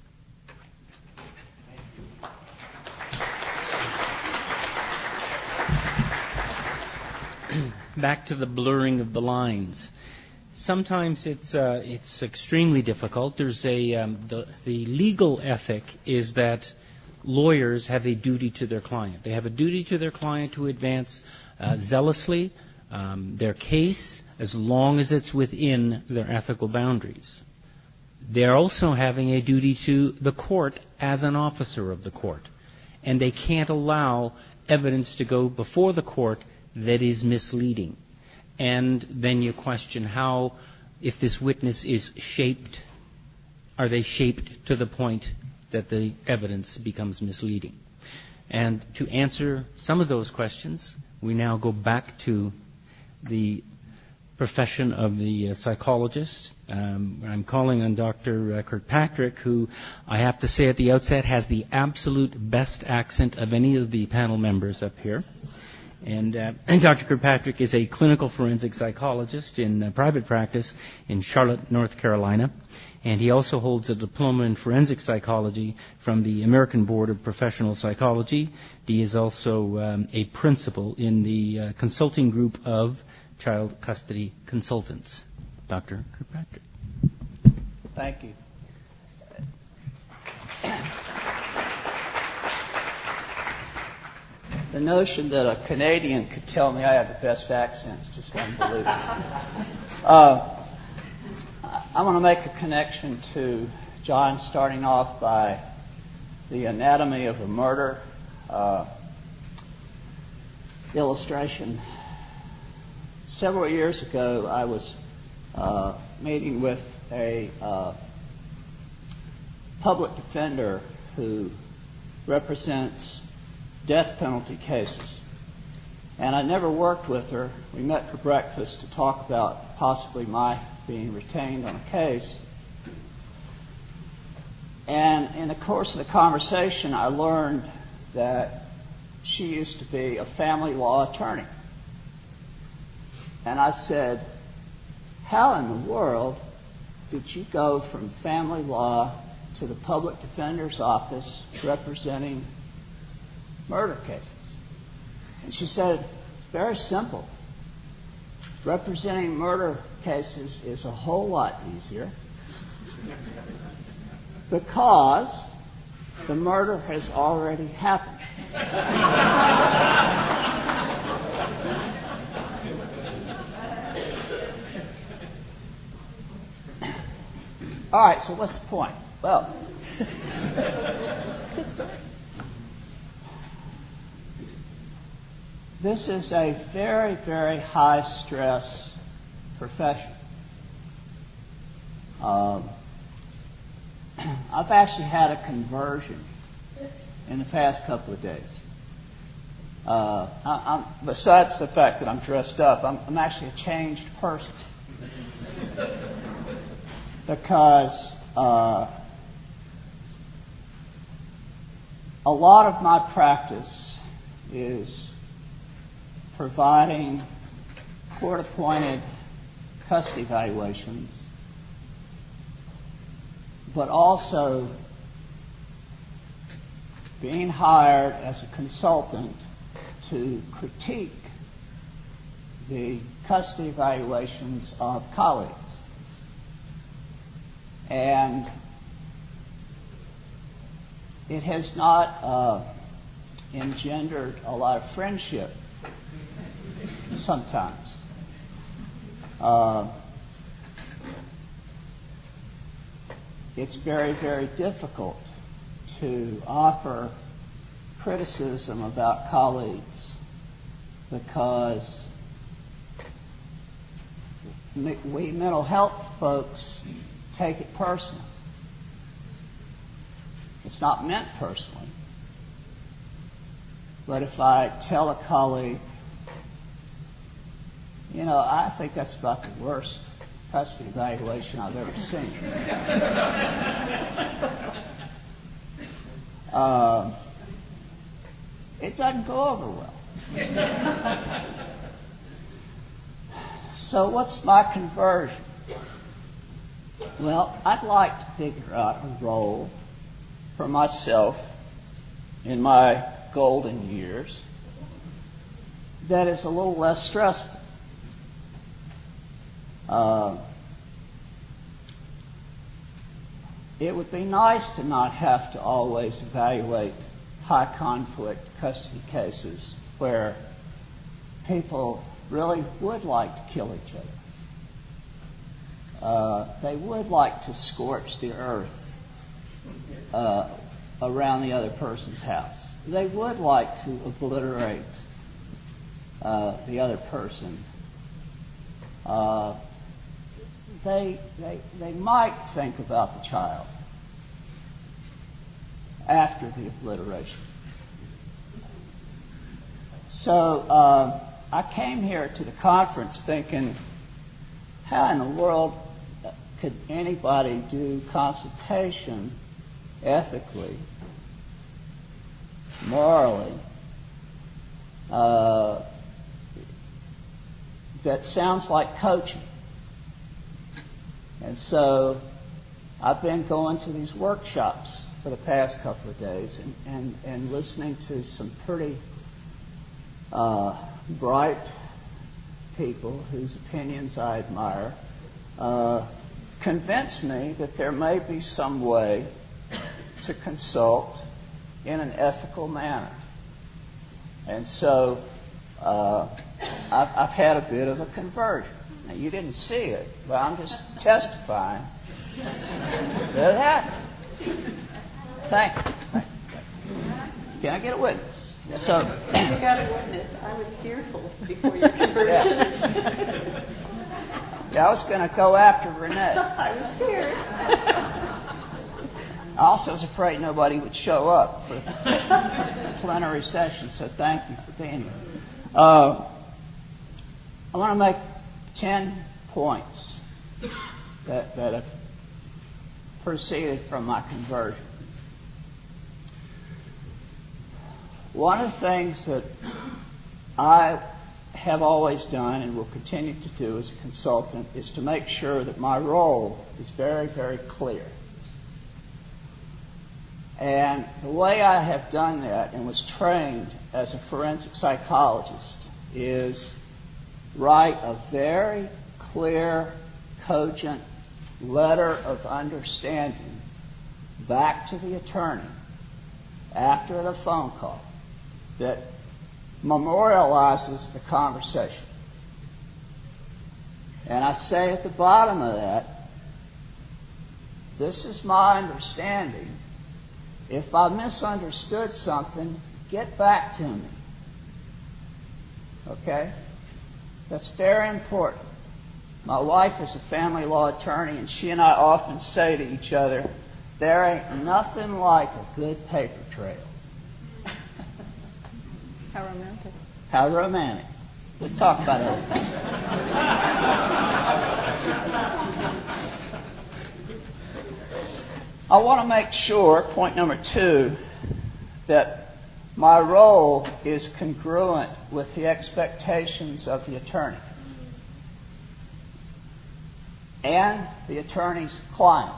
Back to the blurring of the lines. Sometimes it's uh, it's extremely difficult. There's a um, the the legal ethic is that lawyers have a duty to their client. They have a duty to their client to advance uh, zealously um, their case as long as it's within their ethical boundaries. They're also having a duty to the court as an officer of the court, and they can't allow evidence to go before the court that is misleading. And then you question how, if this witness is shaped, are they shaped to the point that the evidence becomes misleading? And to answer some of those questions, we now go back to the profession of the uh, psychologist. Um, I'm calling on Doctor Uh, Kirkpatrick, who I have to say at the outset has the absolute best accent of any of the panel members up here. And, uh, and Doctor Kirkpatrick is a clinical forensic psychologist in uh, private practice in Charlotte, North Carolina. And he also holds a diploma in forensic psychology from the American Board of Professional Psychology. He is also um, a principal in the uh, consulting group of child custody consultants. Doctor Kirkpatrick. Thank you. The notion that a Canadian could tell me I have the best accent is just unbelievable. uh, I want to make a connection to John starting off by the anatomy of a murder uh, illustration. Several years ago, I was uh, meeting with a uh, public defender who represents death penalty cases. And I never worked with her. We met for breakfast to talk about possibly my being retained on a case. And in the course of the conversation, I learned that she used to be a family law attorney. And I said, how in the world did you go from family law to the public defender's office representing murder cases? And she said, it's very simple. Representing murder cases is a whole lot easier because the murder has already happened. All right, so what's the point? Well, this is a very, very high-stress profession. Um, I've actually had a conversion in the past couple of days. Uh, I, I'm, besides the fact that I'm dressed up, I'm, I'm actually a changed person. Because uh, a lot of my practice is providing court-appointed custody evaluations, but also being hired as a consultant to critique the custody evaluations of colleagues. And it has not uh, engendered a lot of friendship sometimes. Uh, it's very, very difficult to offer criticism about colleagues because we mental health folks take it personally. It's not meant personally. But if I tell a colleague, you know, I think that's about the worst custody evaluation I've ever seen. uh, it doesn't go over well. So what's my conversion? Well, I'd like to figure out a role for myself in my golden years that is a little less stressful. Uh, it would be nice to not have to always evaluate high conflict custody cases where people really would like to kill each other. Uh, they would like to scorch the earth uh, around the other person's house. They would like to obliterate uh, the other person. Uh, they, they, they might think about the child after the obliteration. So uh, I came here to the conference thinking, how in the world could anybody do consultation ethically, morally, uh, that sounds like coaching? And so I've been going to these workshops for the past couple of days and, and, and listening to some pretty uh, bright people whose opinions I admire, uh, convince me that there may be some way to consult in an ethical manner. And so uh, I've, I've had a bit of a conversion. Now, you didn't see it, but I'm just testifying that it happened. Thank you. Thank you. Can I get a witness? So, you got a witness. I was fearful before your conversion. Yeah, yeah I was going to go after Renee. I was scared. I also was afraid nobody would show up for the plenary session, so thank you for being here. Uh, I want to make ten points that, that have proceeded from my conversion. One of the things that I have always done and will continue to do as a consultant is to make sure that my role is very, very clear. And the way I have done that and was trained as a forensic psychologist is write a very clear, cogent letter of understanding back to the attorney after the phone call that memorializes the conversation. And I say at the bottom of that, this is my understanding. If I misunderstood something, get back to me. Okay? That's very important. My wife is a family law attorney, and she and I often say to each other, there ain't nothing like a good paper trail. How romantic. How romantic. We'll talk about it. I want to make sure, point number two, that my role is congruent with the expectations of the attorney and the attorney's client.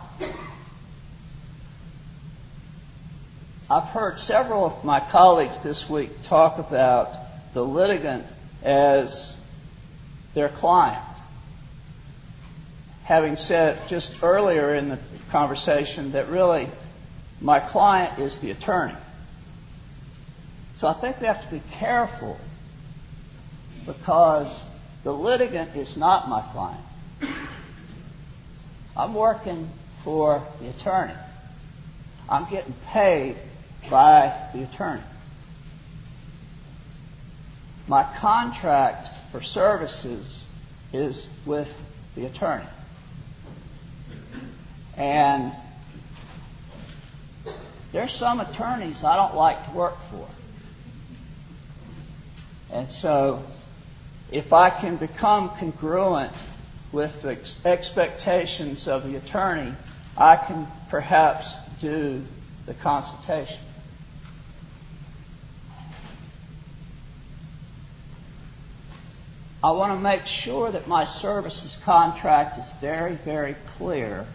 I've heard several of my colleagues this week talk about the litigant as their client. Having said just earlier in the conversation that really my client is the attorney. So I think we have to be careful, because the litigant is not my client. I'm working for the attorney. I'm getting paid by the attorney. My contract for services is with the attorney. And there's some attorneys I don't like to work for. And so if I can become congruent with the ex- expectations of the attorney, I can perhaps do the consultation. I want to make sure that my services contract is very, very clear.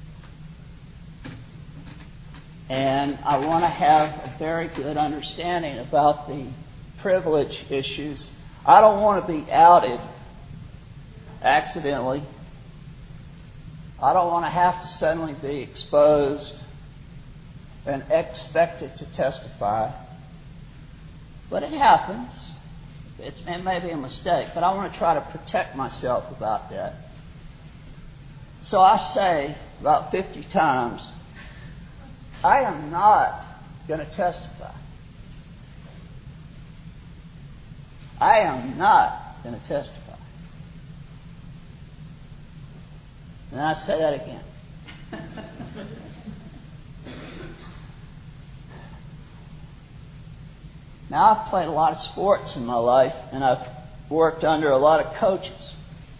And I want to have a very good understanding about the privilege issues. I don't want to be outed accidentally. I don't want to have to suddenly be exposed and expected to testify. But it happens. It's, it may be a mistake, but I want to try to protect myself about that. So I say about fifty times, I am not going to testify. I am not going to testify. And I say that again. Now, I've played a lot of sports in my life, and I've worked under a lot of coaches.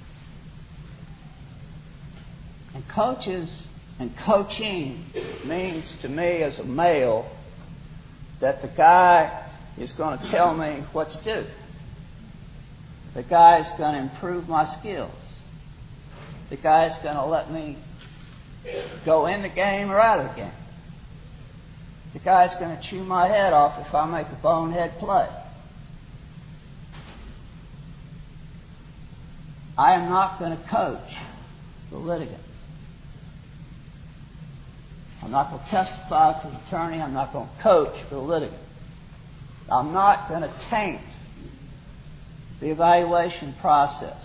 And coaches and coaching means to me as a male that the guy is going to tell me what to do. The guy is going to improve my skills. The guy is going to let me go in the game or out of the game. The guy is going to chew my head off if I make a bonehead play. I am not going to coach the litigant. I'm not going to testify for the attorney. I'm not going to coach for the litigant. I'm not going to taint the evaluation process.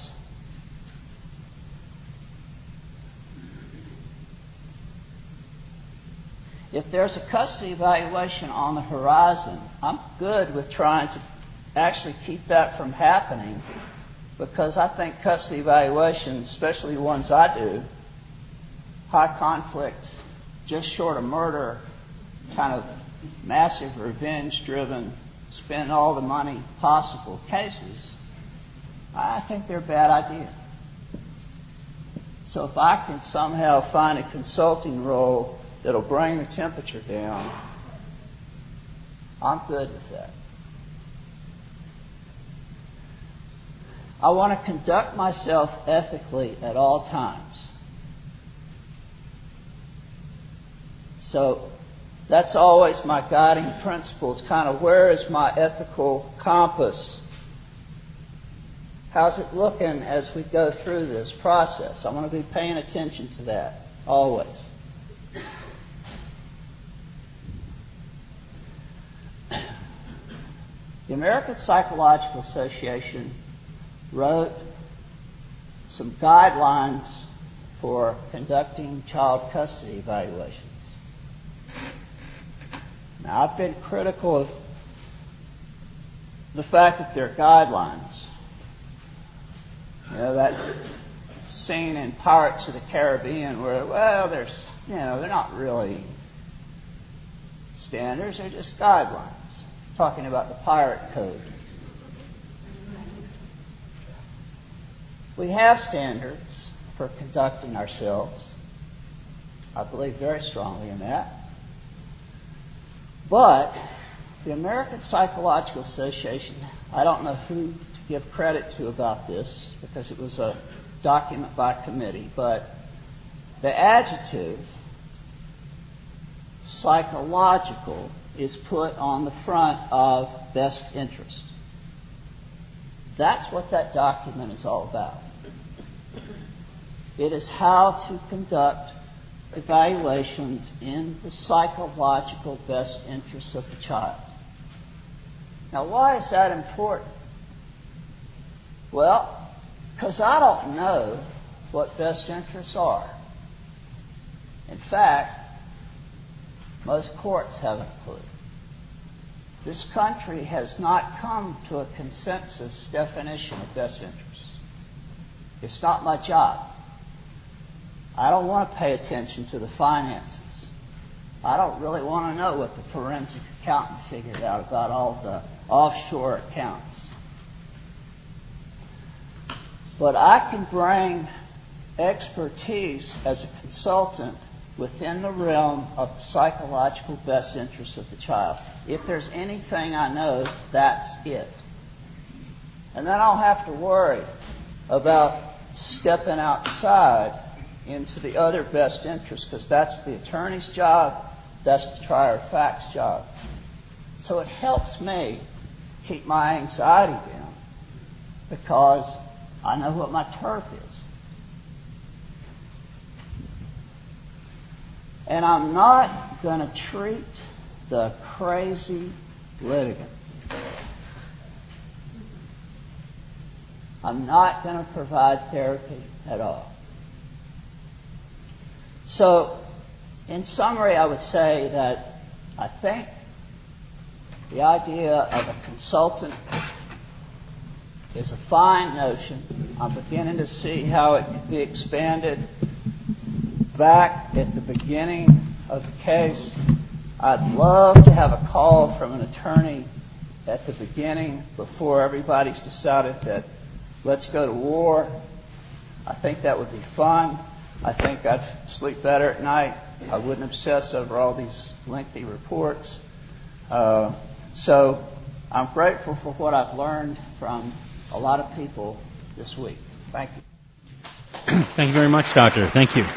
If there's a custody evaluation on the horizon, I'm good with trying to actually keep that from happening, because I think custody evaluations, especially the ones I do, high conflict, just short of murder, kind of massive revenge-driven, spend all the money possible cases, I think they're a bad idea. So if I can somehow find a consulting role that'll bring the temperature down, I'm good with that. I want to conduct myself ethically at all times. So that's always my guiding principle. It's kind of, where is my ethical compass? How's it looking as we go through this process? I want to be paying attention to that, always. The American Psychological Association wrote some guidelines for conducting child custody evaluations. Now, I've been critical of the fact that they're guidelines. You know, that scene in Pirates of the Caribbean where, well, there's, you know, they're not really standards, they're just guidelines. Talking about the pirate code. We have standards for conducting ourselves. I believe very strongly in that. But the American Psychological Association, I don't know who to give credit to about this, because it was a document by committee, but the adjective psychological is put on the front of best interest. That's what that document is all about. It is how to conduct evaluations in the psychological best interests of the child. Now, why is that important? Well, because I don't know what best interests are. In fact, most courts haven't a clue. This country has not come to a consensus definition of best interests. It's not my job. I don't want to pay attention to the finances. I don't really want to know what the forensic accountant figured out about all the offshore accounts. But I can bring expertise as a consultant within the realm of the psychological best interests of the child. If there's anything I know, that's it. And then I'll have to worry about stepping outside into the other best interests, because that's the attorney's job, that's the trier of fact's job. So it helps me keep my anxiety down, because I know what my turf is. And I'm not going to treat the crazy litigant. I'm not going to provide therapy at all. So, in summary, I would say that I think the idea of a consultant is a fine notion. I'm beginning to see how it could be expanded. Back at the beginning of the case, I'd love to have a call from an attorney at the beginning before everybody's decided that let's go to war. I think that would be fun. I think I'd sleep better at night. I wouldn't obsess over all these lengthy reports. Uh, so I'm grateful for what I've learned from a lot of people this week. Thank you. Thank you very much, Doctor. Thank you.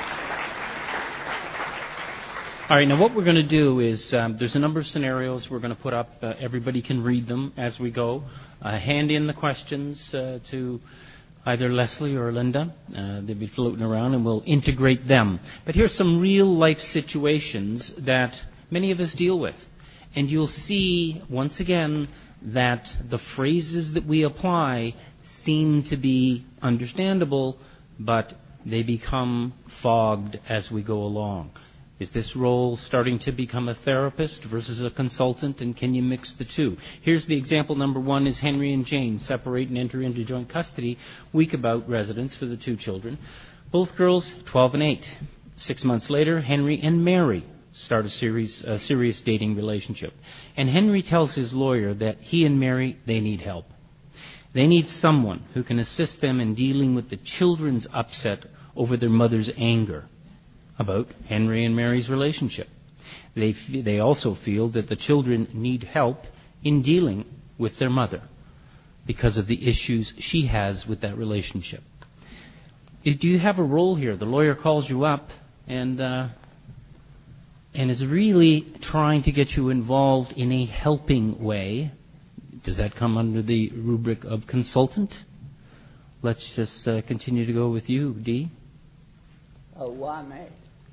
All right, now what we're going to do is um, there's a number of scenarios we're going to put up. Uh, everybody can read them as we go. Uh, hand in the questions uh, to either Leslie or Linda. Uh, they'll be floating around and we'll integrate them. But here's some real-life situations that many of us deal with. And you'll see, once again, that the phrases that we apply seem to be understandable, but they become fogged as we go along. Is this role starting to become a therapist versus a consultant, and can you mix the two? Here's the example number one is Henry and Jane separate and enter into joint custody, week about residence for the two children. Both girls, twelve and eight. Six months later, Henry and Mary start a, series, a serious dating relationship. And Henry tells his lawyer that he and Mary, they need help. They need someone who can assist them in dealing with the children's upset over their mother's anger about Henry and Mary's relationship. They they also feel that the children need help in dealing with their mother because of the issues she has with that relationship. Do you have a role here? The lawyer calls you up and uh, and is really trying to get you involved in a helping way. Does that come under the rubric of consultant? Let's just uh, continue to go with you, Dee. Oh, why me?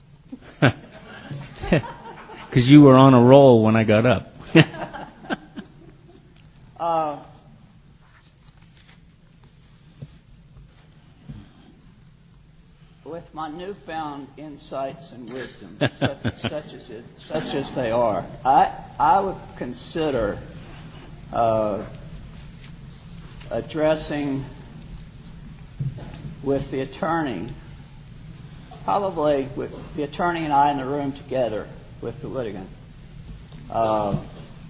Because you were on a roll when I got up. uh, with my newfound insights and wisdom, such, such as it, such as they are, I I would consider uh, addressing with the attorney. Probably with the attorney and I in the room together with the litigant. Uh,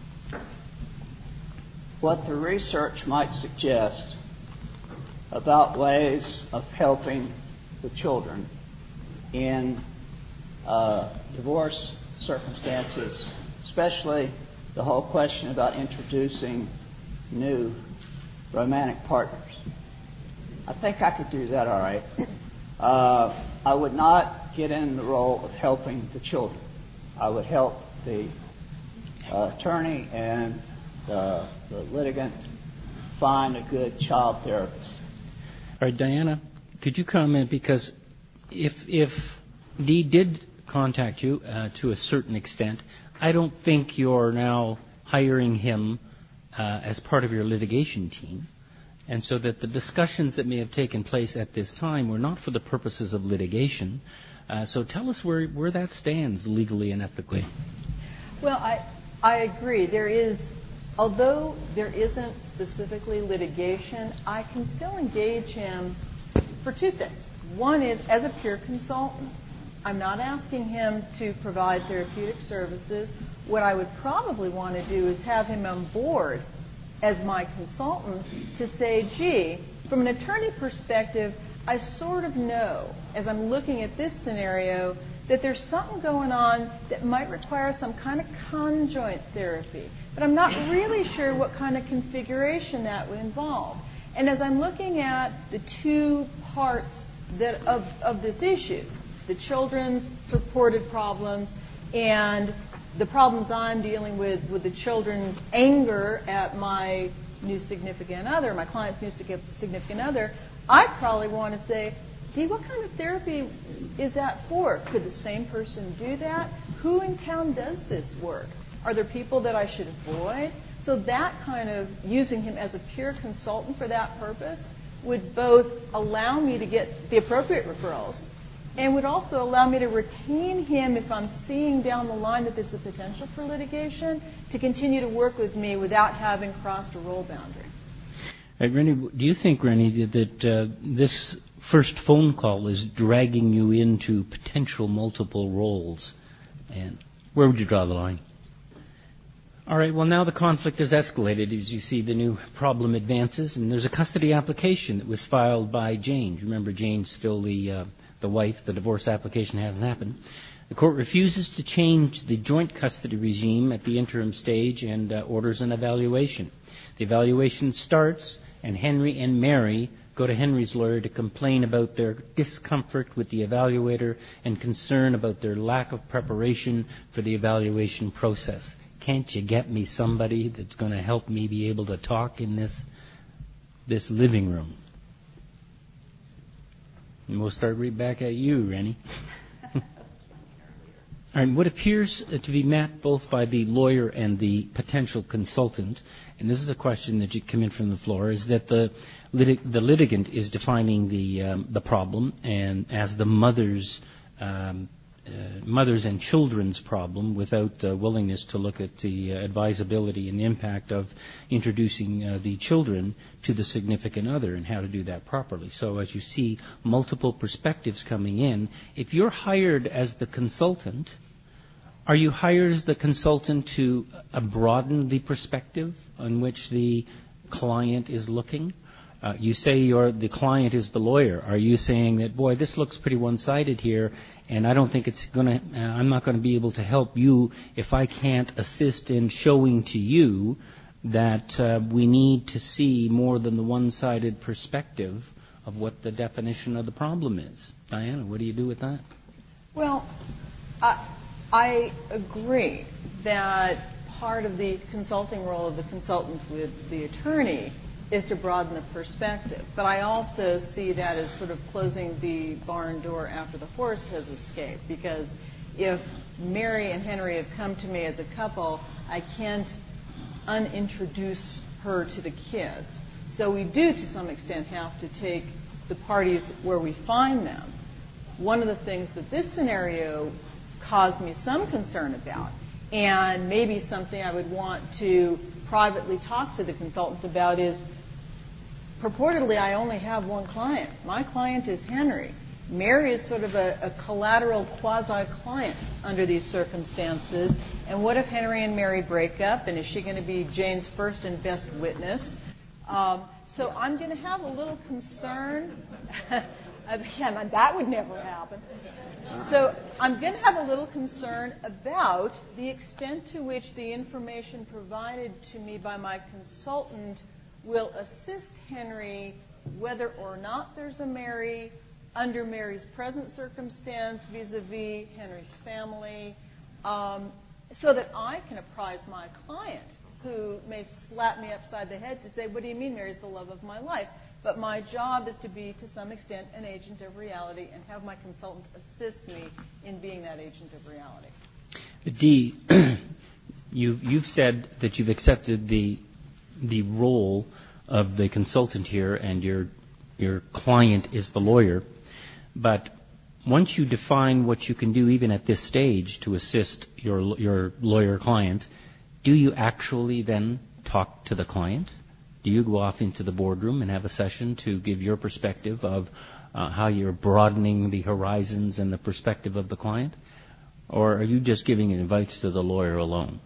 what the research might suggest about ways of helping the children in uh, divorce circumstances, especially the whole question about introducing new romantic partners. I think I could do that all right. Uh, I would not get in the role of helping the children. I would help the uh, attorney and uh, the litigant find a good child therapist. All right, Diana, could you comment, because if if Dee did contact you uh, to a certain extent, I don't think you're now hiring him uh, as part of your litigation team, and so that the discussions that may have taken place at this time were not for the purposes of litigation. Uh, so tell us where, where that stands legally and ethically. Well, I, I agree. There is, although there isn't specifically litigation, I can still engage him for two things. One is as a peer consultant. I'm not asking him to provide therapeutic services. What I would probably want to do is have him on board as my consultant to say, gee, from an attorney perspective, I sort of know, as I'm looking at this scenario, that there's something going on that might require some kind of conjoint therapy. But I'm not really sure what kind of configuration that would involve. And as I'm looking at the two parts that of, of this issue, the children's purported problems and the problems I'm dealing with with the children's anger at my new significant other, my client's new significant other, I probably want to say, gee, what kind of therapy is that for? Could the same person do that? Who in town does this work? Are there people that I should avoid? So that kind of using him as a peer consultant for that purpose would both allow me to get the appropriate referrals and would also allow me to retain him if I'm seeing down the line that there's the potential for litigation to continue to work with me without having crossed a role boundary. Right, Rennie, do you think, Rennie, that uh, this first phone call is dragging you into potential multiple roles? And where would you draw the line? All right, well, now the conflict has escalated as you see the new problem advances, and there's a custody application that was filed by Jane. Remember, Jane's still the uh, the wife. The divorce application hasn't happened. The court refuses to change the joint custody regime at the interim stage and uh, orders an evaluation. The evaluation starts, and Henry and Mary go to Henry's lawyer to complain about their discomfort with the evaluator and concern about their lack of preparation for the evaluation process. Can't you get me somebody that's going to help me be able to talk in this this living room? And we'll start right back at you, Rennie. All right, what appears to be met both by the lawyer and the potential consultant, and this is a question that you come in from the floor, is that the litig- the litigant is defining the um, the problem and as the mother's um, uh, mothers and children's problem without uh, willingness to look at the uh, advisability and the impact of introducing uh, the children to the significant other and how to do that properly. So as you see multiple perspectives coming in, if you're hired as the consultant, are you hired as the consultant to uh, broaden the perspective on which the client is looking? Uh, you say you're, the client is the lawyer. Are you saying that, boy, this looks pretty one-sided here, and I don't think it's going to, uh, I'm not going to be able to help you if I can't assist in showing to you that uh, we need to see more than the one-sided perspective of what the definition of the problem is? Diana, what do you do with that? Well, I, I agree that part of the consulting role of the consultant with the attorney is to broaden the perspective. But I also see that as sort of closing the barn door after the horse has escaped, because if Mary and Henry have come to me as a couple, I can't unintroduce her to the kids. So we do, to some extent, have to take the parties where we find them. One of the things that this scenario caused me some concern about, and maybe something I would want to privately talk to the consultant about, is purportedly I only have one client. My client is Henry. Mary is sort of a, a collateral quasi-client under these circumstances. And what if Henry and Mary break up, and is she going to be Jane's first and best witness? Um, so I'm going to have a little concern. Again, that would never happen. So I'm going to have a little concern about the extent to which the information provided to me by my consultant will assist Henry, whether or not there's a Mary, under Mary's present circumstance vis-a-vis Henry's family, um, so that I can apprise my client who may slap me upside the head to say, what do you mean Mary's the love of my life? But my job is to be, to some extent, an agent of reality and have my consultant assist me in being that agent of reality. Dee, you've, you've said that you've accepted the the role of the consultant here, and your your client is the lawyer. But once you define what you can do, even at this stage, to assist your your lawyer client, do you actually then talk to the client? Do you go off into the boardroom and have a session to give your perspective of uh, how you're broadening the horizons and the perspective of the client? Or are you just giving advice to the lawyer alone?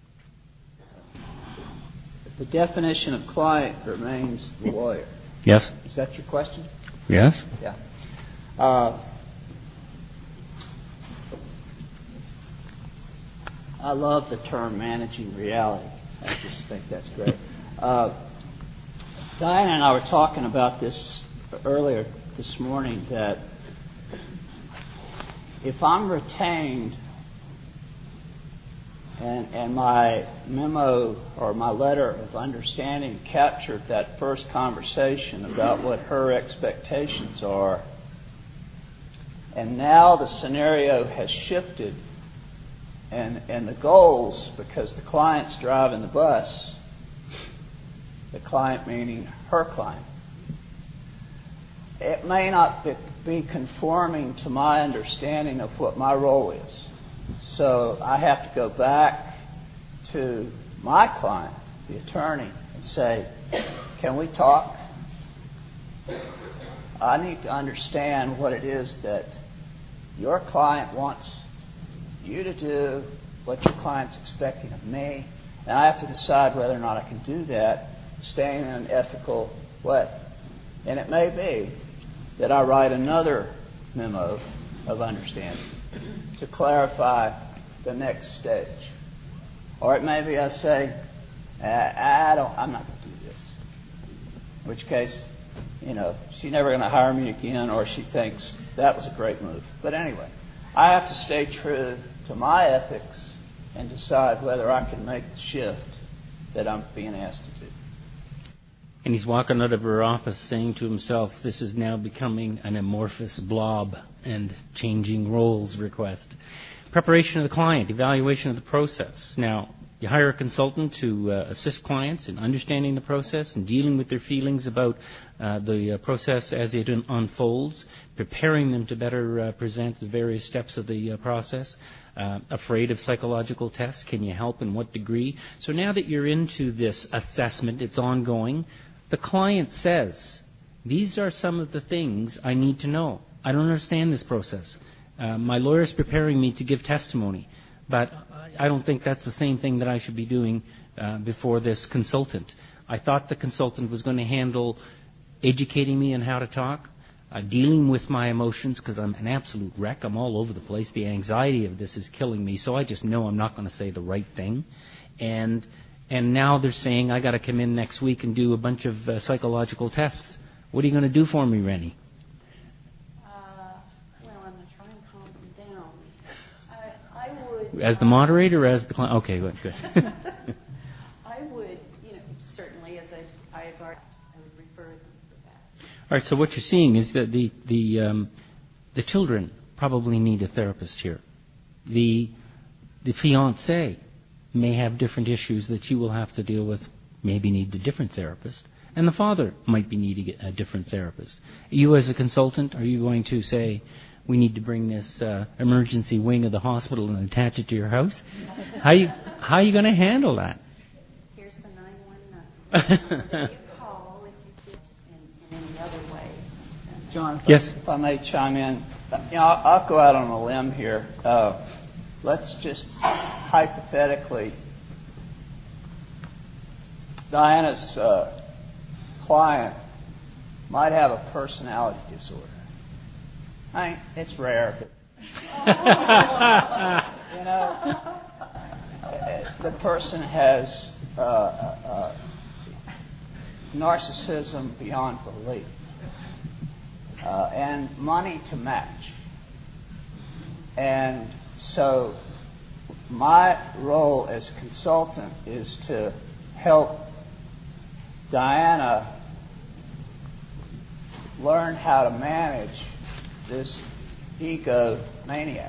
The definition of client remains the lawyer. Yes. Is that your question? Yes. Yeah. Uh, I love the term managing reality. I just think that's great. Uh, Diana and I were talking about this earlier this morning, that if I'm retained and, and my memo or my letter of understanding captured that first conversation about what her expectations are, and now the scenario has shifted and, and the goals, because the client's driving the bus, the client meaning her client, it may not be conforming to my understanding of what my role is. So I have to go back to my client, the attorney, and say, can we talk? I need to understand what it is that your client wants you to do, what your client's expecting of me, and I have to decide whether or not I can do that, staying in an ethical way. And it may be that I write another memo of understanding to clarify the next stage. Or it may be I say, I, I don't, I'm not going to do this. In which case, you know, she's never going to hire me again, or she thinks that was a great move. But anyway, I have to stay true to my ethics and decide whether I can make the shift that I'm being asked to do. And he's walking out of her office saying to himself, this is now becoming an amorphous blob and changing roles request. Preparation of the client, evaluation of the process. Now, you hire a consultant to uh, assist clients in understanding the process and dealing with their feelings about uh, the uh, process as it un- unfolds, preparing them to better uh, present the various steps of the uh, process. Uh, afraid of psychological tests? Can you help? In what degree? So now that you're into this assessment, it's ongoing. The client says, these are some of the things I need to know. I don't understand this process. Uh, my lawyer is preparing me to give testimony, but I don't think that's the same thing that I should be doing uh, before this consultant. I thought the consultant was going to handle educating me on how to talk, uh, dealing with my emotions, because I'm an absolute wreck. I'm all over the place. The anxiety of this is killing me, so I just know I'm not going to say the right thing. And And now they're saying I got to come in next week and do a bunch of uh, psychological tests. What are you going to do for me, Rennie? Uh, well, I'm going to try and calm them down. I, I would... As the moderator or as the client? Okay, good, good. I would, you know, certainly, as I, I've already, I would refer them for that. All right, so what you're seeing is that the, the, um, the children probably need a therapist here. The, the fiancé may have different issues that you will have to deal with, maybe need a different therapist, and the father might be needing a different therapist. You as a consultant, are you going to say, we need to bring this uh, emergency wing of the hospital and attach it to your house? How you how are you going to handle that? Here's the nine one nine. That you call if you get in, in any other way. John, if, yes? I, if I may chime in, you know, I'll, I'll go out on a limb here. Uh, Let's just hypothetically, Diana's uh, client might have a personality disorder. I mean, it's rare, but you know, the person has uh, uh, narcissism beyond belief uh, and money to match, and so my role as consultant is to help Diana learn how to manage this egomaniac.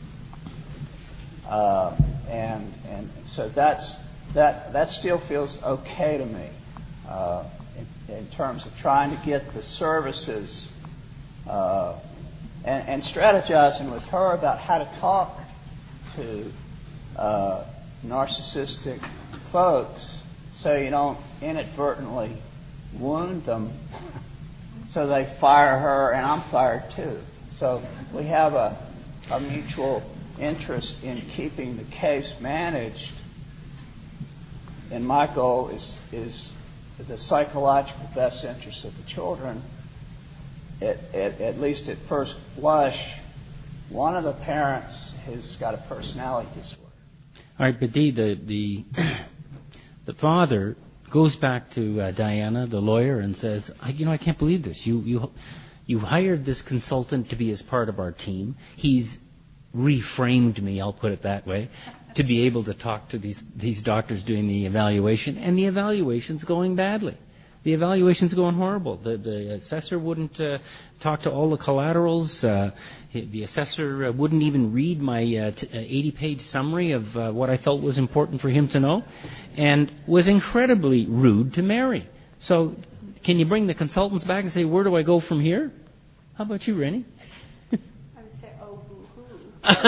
Uh, and and so that's that that still feels okay to me uh, in, in terms of trying to get the services uh, and, and strategizing with her about how to talk to uh, narcissistic folks so you don't inadvertently wound them so they fire her and I'm fired too. So we have a, a mutual interest in keeping the case managed, and my goal is is the psychological best interest of the children. At, at, at least at first blush, one of the parents has got a personality disorder. All right, but Dee, the the the father goes back to uh, Diana, the lawyer, and says, I, "You know, I can't believe this. You you you hired this consultant to be as part of our team. He's reframed me, I'll put it that way, to be able to talk to these these doctors doing the evaluation, and the evaluation's going badly. The evaluation's going horrible. The the assessor wouldn't uh, talk to all the collaterals. Uh, the assessor uh, wouldn't even read my uh, t- uh, eighty-page summary of uh, what I felt was important for him to know, and was incredibly rude to Mary. So, can you bring the consultants back and say, where do I go from here? How about you, Rennie? I would say, oh, boo-hoo.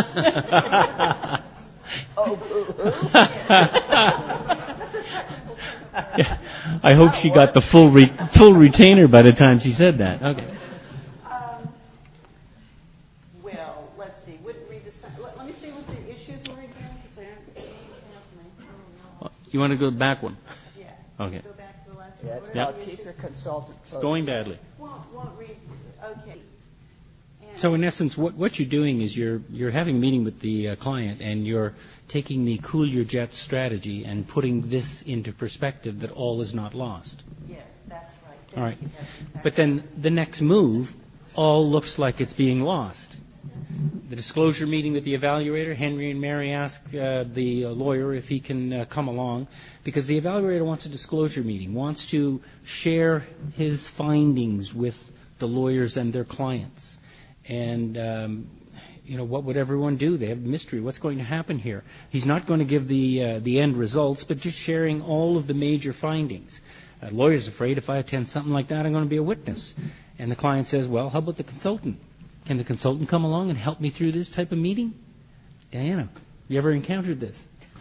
Oh, boo-hoo. Yeah. I hope she got the full re- full retainer by the time she said that. Okay. Um, well, let's see. Wouldn't read the. Let, let me see what the issues were again, because they aren't saying anything. Oh, no. You want to go back one? Yeah. Okay. Go back to the last Yeah, one. it's What called are the keep issues? your consultant It's focused. going badly. Won't, won't read. Okay. And So in essence, what, what you're doing is you're you're having a meeting with the uh, client, and you're taking the cool your jets strategy and putting this into perspective that all is not lost. Yes, that's right. All right. That's exactly But then the next move all looks like it's being lost. The disclosure meeting with the evaluator, Henry and Mary ask uh, the uh, lawyer if he can uh, come along, because the evaluator wants a disclosure meeting, wants to share his findings with the lawyers and their clients. And, um, you know, what would everyone do? They have mystery. What's going to happen here? He's not going to give the uh, the end results, but just sharing all of the major findings. A lawyer's afraid if I attend something like that, I'm going to be a witness. And the client says, well, how about the consultant? Can the consultant come along and help me through this type of meeting? Diana, you ever encountered this?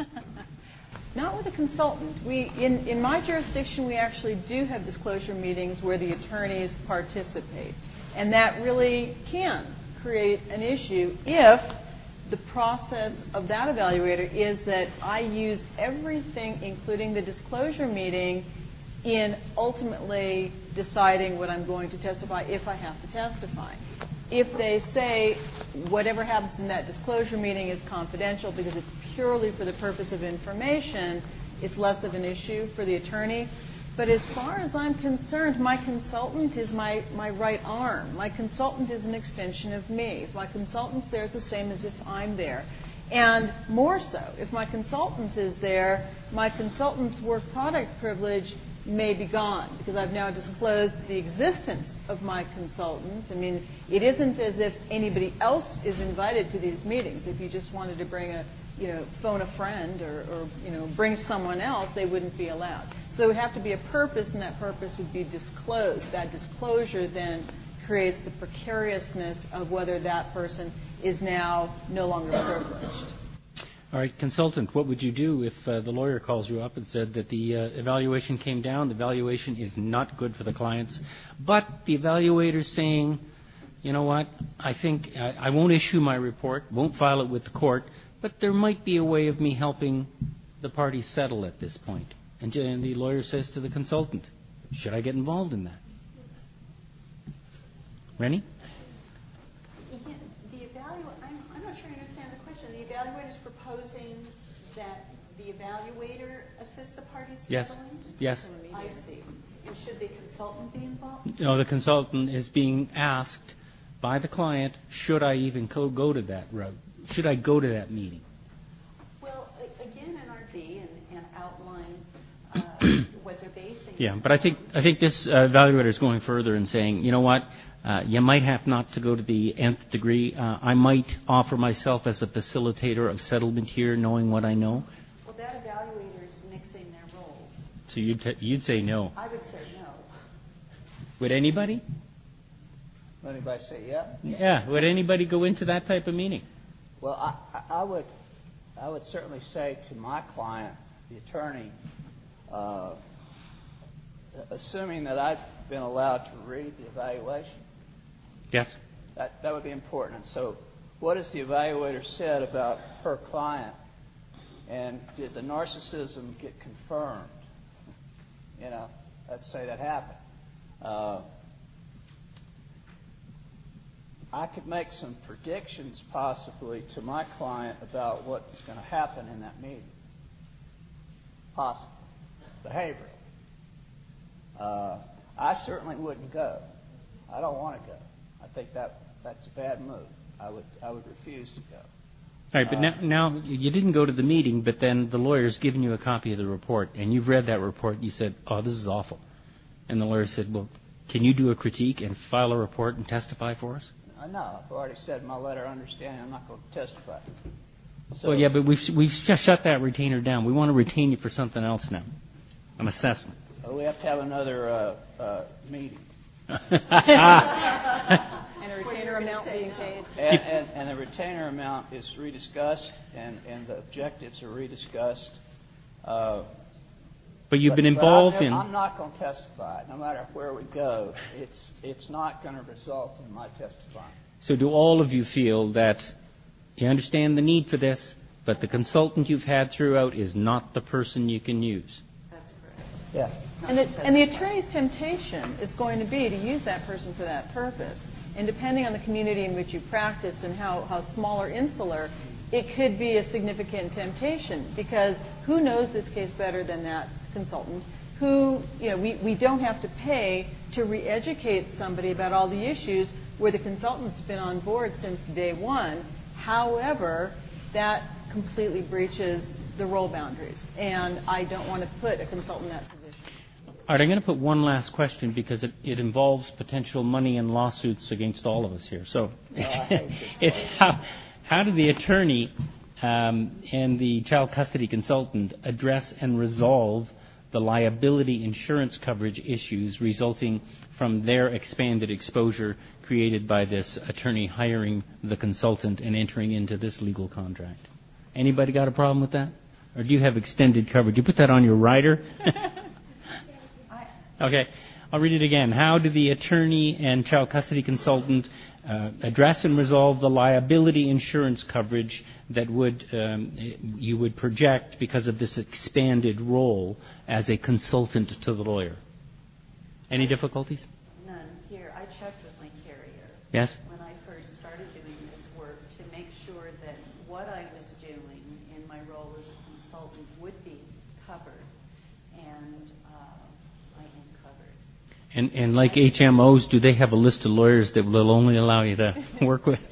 Not with a consultant. We, in, in my jurisdiction, we actually do have disclosure meetings where the attorneys participate. And that really can create an issue if the process of that evaluator is that I use everything, including the disclosure meeting, in ultimately deciding what I'm going to testify if I have to testify. If they say whatever happens in that disclosure meeting is confidential because it's purely for the purpose of information, it's less of an issue for the attorney. But as far as I'm concerned, my consultant is my, my right arm. My consultant is an extension of me. If my consultant's there, it's the same as if I'm there. And more so, if my consultant is there, my consultant's work product privilege may be gone because I've now disclosed the existence of my consultant. I mean, it isn't as if anybody else is invited to these meetings. If you just wanted to bring a, you know, phone a friend or, or you know, bring someone else, they wouldn't be allowed. So there would have to be a purpose, and that purpose would be disclosed. That disclosure then creates the precariousness of whether that person is now no longer privileged. All right, consultant, what would you do if uh, the lawyer calls you up and said that the uh, evaluation came down, the evaluation is not good for the clients, but the evaluator's saying, you know what, I think I, I won't issue my report, won't file it with the court, but there might be a way of me helping the parties settle at this point. And, and the lawyer says to the consultant, should I get involved in that? Rennie? The evaluator, I'm, I'm not sure I understand the question. The evaluator is proposing that the evaluator assist the parties Yes. settling? Yes. I see. And should the consultant be involved? No, the consultant is being asked by the client, should I even go, go to that route? Should I go to that meeting? Well, a- again, N R D and, and outline uh, what they're basing. Yeah, but I think I think this uh, evaluator is going further and saying, you know what, uh, you might have not to go to the nth degree. Uh, I might offer myself as a facilitator of settlement here, knowing what I know. Well, that evaluator is mixing their roles. So you'd t- you'd say no. I would say no. Would anybody? Would anybody say yeah? Yeah. Would anybody go into that type of meeting? Well, I, I would I would certainly say to my client, the attorney, uh, assuming that I've been allowed to read the evaluation. Yes. That that would be important. So, what has the evaluator said about her client, and did the narcissism get confirmed? You know, let's say that happened. Uh, I could make some predictions possibly to my client about what's going to happen in that meeting. Possible. Behavioral. Uh, I certainly wouldn't go. I don't want to go. I think that that's a bad move. I would I would refuse to go. All right, but Uh, now, now you didn't go to the meeting, but then the lawyer's given you a copy of the report, and you've read that report, and you said, oh, this is awful. And the lawyer said, well, can you do a critique and file a report and testify for us? Uh, no, I've already said in my letter of understanding I'm not going to testify. So, Well, yeah, but we've, we've just shut that retainer down. We want to retain you for something else now, an assessment. uh, we have to have another uh, uh, meeting. And a retainer amount being paid. And, and, and the retainer amount is rediscussed, and, and the objectives are rediscussed. Uh, But you've but, been but involved I'm, in... I'm not going to testify. No matter where we go, it's it's not going to result in my testifying. So do all of you feel that you understand the need for this, but the consultant you've had throughout is not the person you can use? That's correct. Yeah. And the, and the attorney's temptation is going to be to use that person for that purpose. And depending on the community in which you practice and how, how small or insular, it could be a significant temptation, because who knows this case better than that consultant? Who, you know, we, we don't have to pay to re-educate somebody about all the issues where the consultant's been on board since day one. However, that completely breaches the role boundaries, and I don't want to put a consultant in that position. All right, I'm going to put one last question because it, it involves potential money and lawsuits against all of us here. So it's how, how do the attorney um, and the child custody consultant address and resolve the liability insurance coverage issues resulting from their expanded exposure created by this attorney hiring the consultant and entering into this legal contract? Anybody got a problem with that? Or do you have extended coverage? You put that on your rider? Okay, I'll read it again. How do the attorney and child custody consultant uh, address and resolve the liability insurance coverage that would um, you would project because of this expanded role as a consultant to the lawyer? Any difficulties? None here. I checked with my carrier. Yes? When I first started doing this work to make sure that what I was doing in my role as a consultant would be covered, and uh, I am covered. And, and like H M Os, do they have a list of lawyers that will only allow you to work with?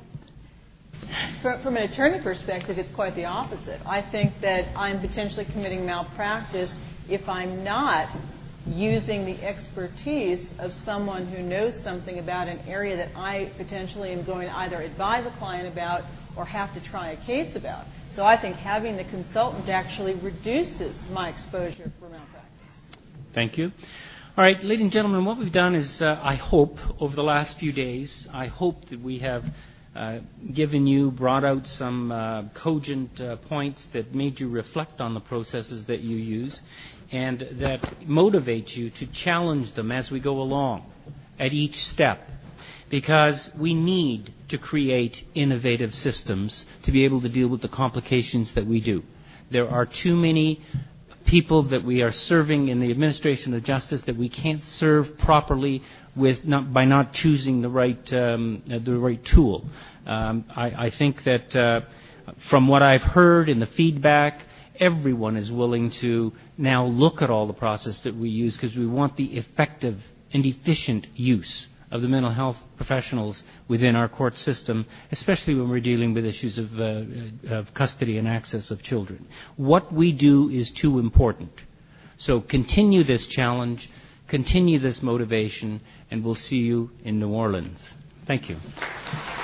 From, from an attorney perspective, it's quite the opposite. I think that I'm potentially committing malpractice if I'm not using the expertise of someone who knows something about an area that I potentially am going to either advise a client about or have to try a case about. So I think having the consultant actually reduces my exposure for malpractice. Thank you. All right, ladies and gentlemen, what we've done is, uh, I hope, over the last few days, I hope that we have uh, given you, brought out some uh, cogent uh, points that made you reflect on the processes that you use and that motivate you to challenge them as we go along at each step. Because we need to create innovative systems to be able to deal with the complications that we do. There are too many people that we are serving in the administration of justice that we can't serve properly with not, by not choosing the right um, the right tool. Um, I, I think that uh, from what I've heard in the feedback, everyone is willing to now look at all the process that we use because we want the effective and efficient use of the mental health professionals within our court system, especially when we're dealing with issues of, uh, of custody and access of children. What we do is too important So continue this challenge, continue this motivation, and we'll see you in New Orleans. Thank you.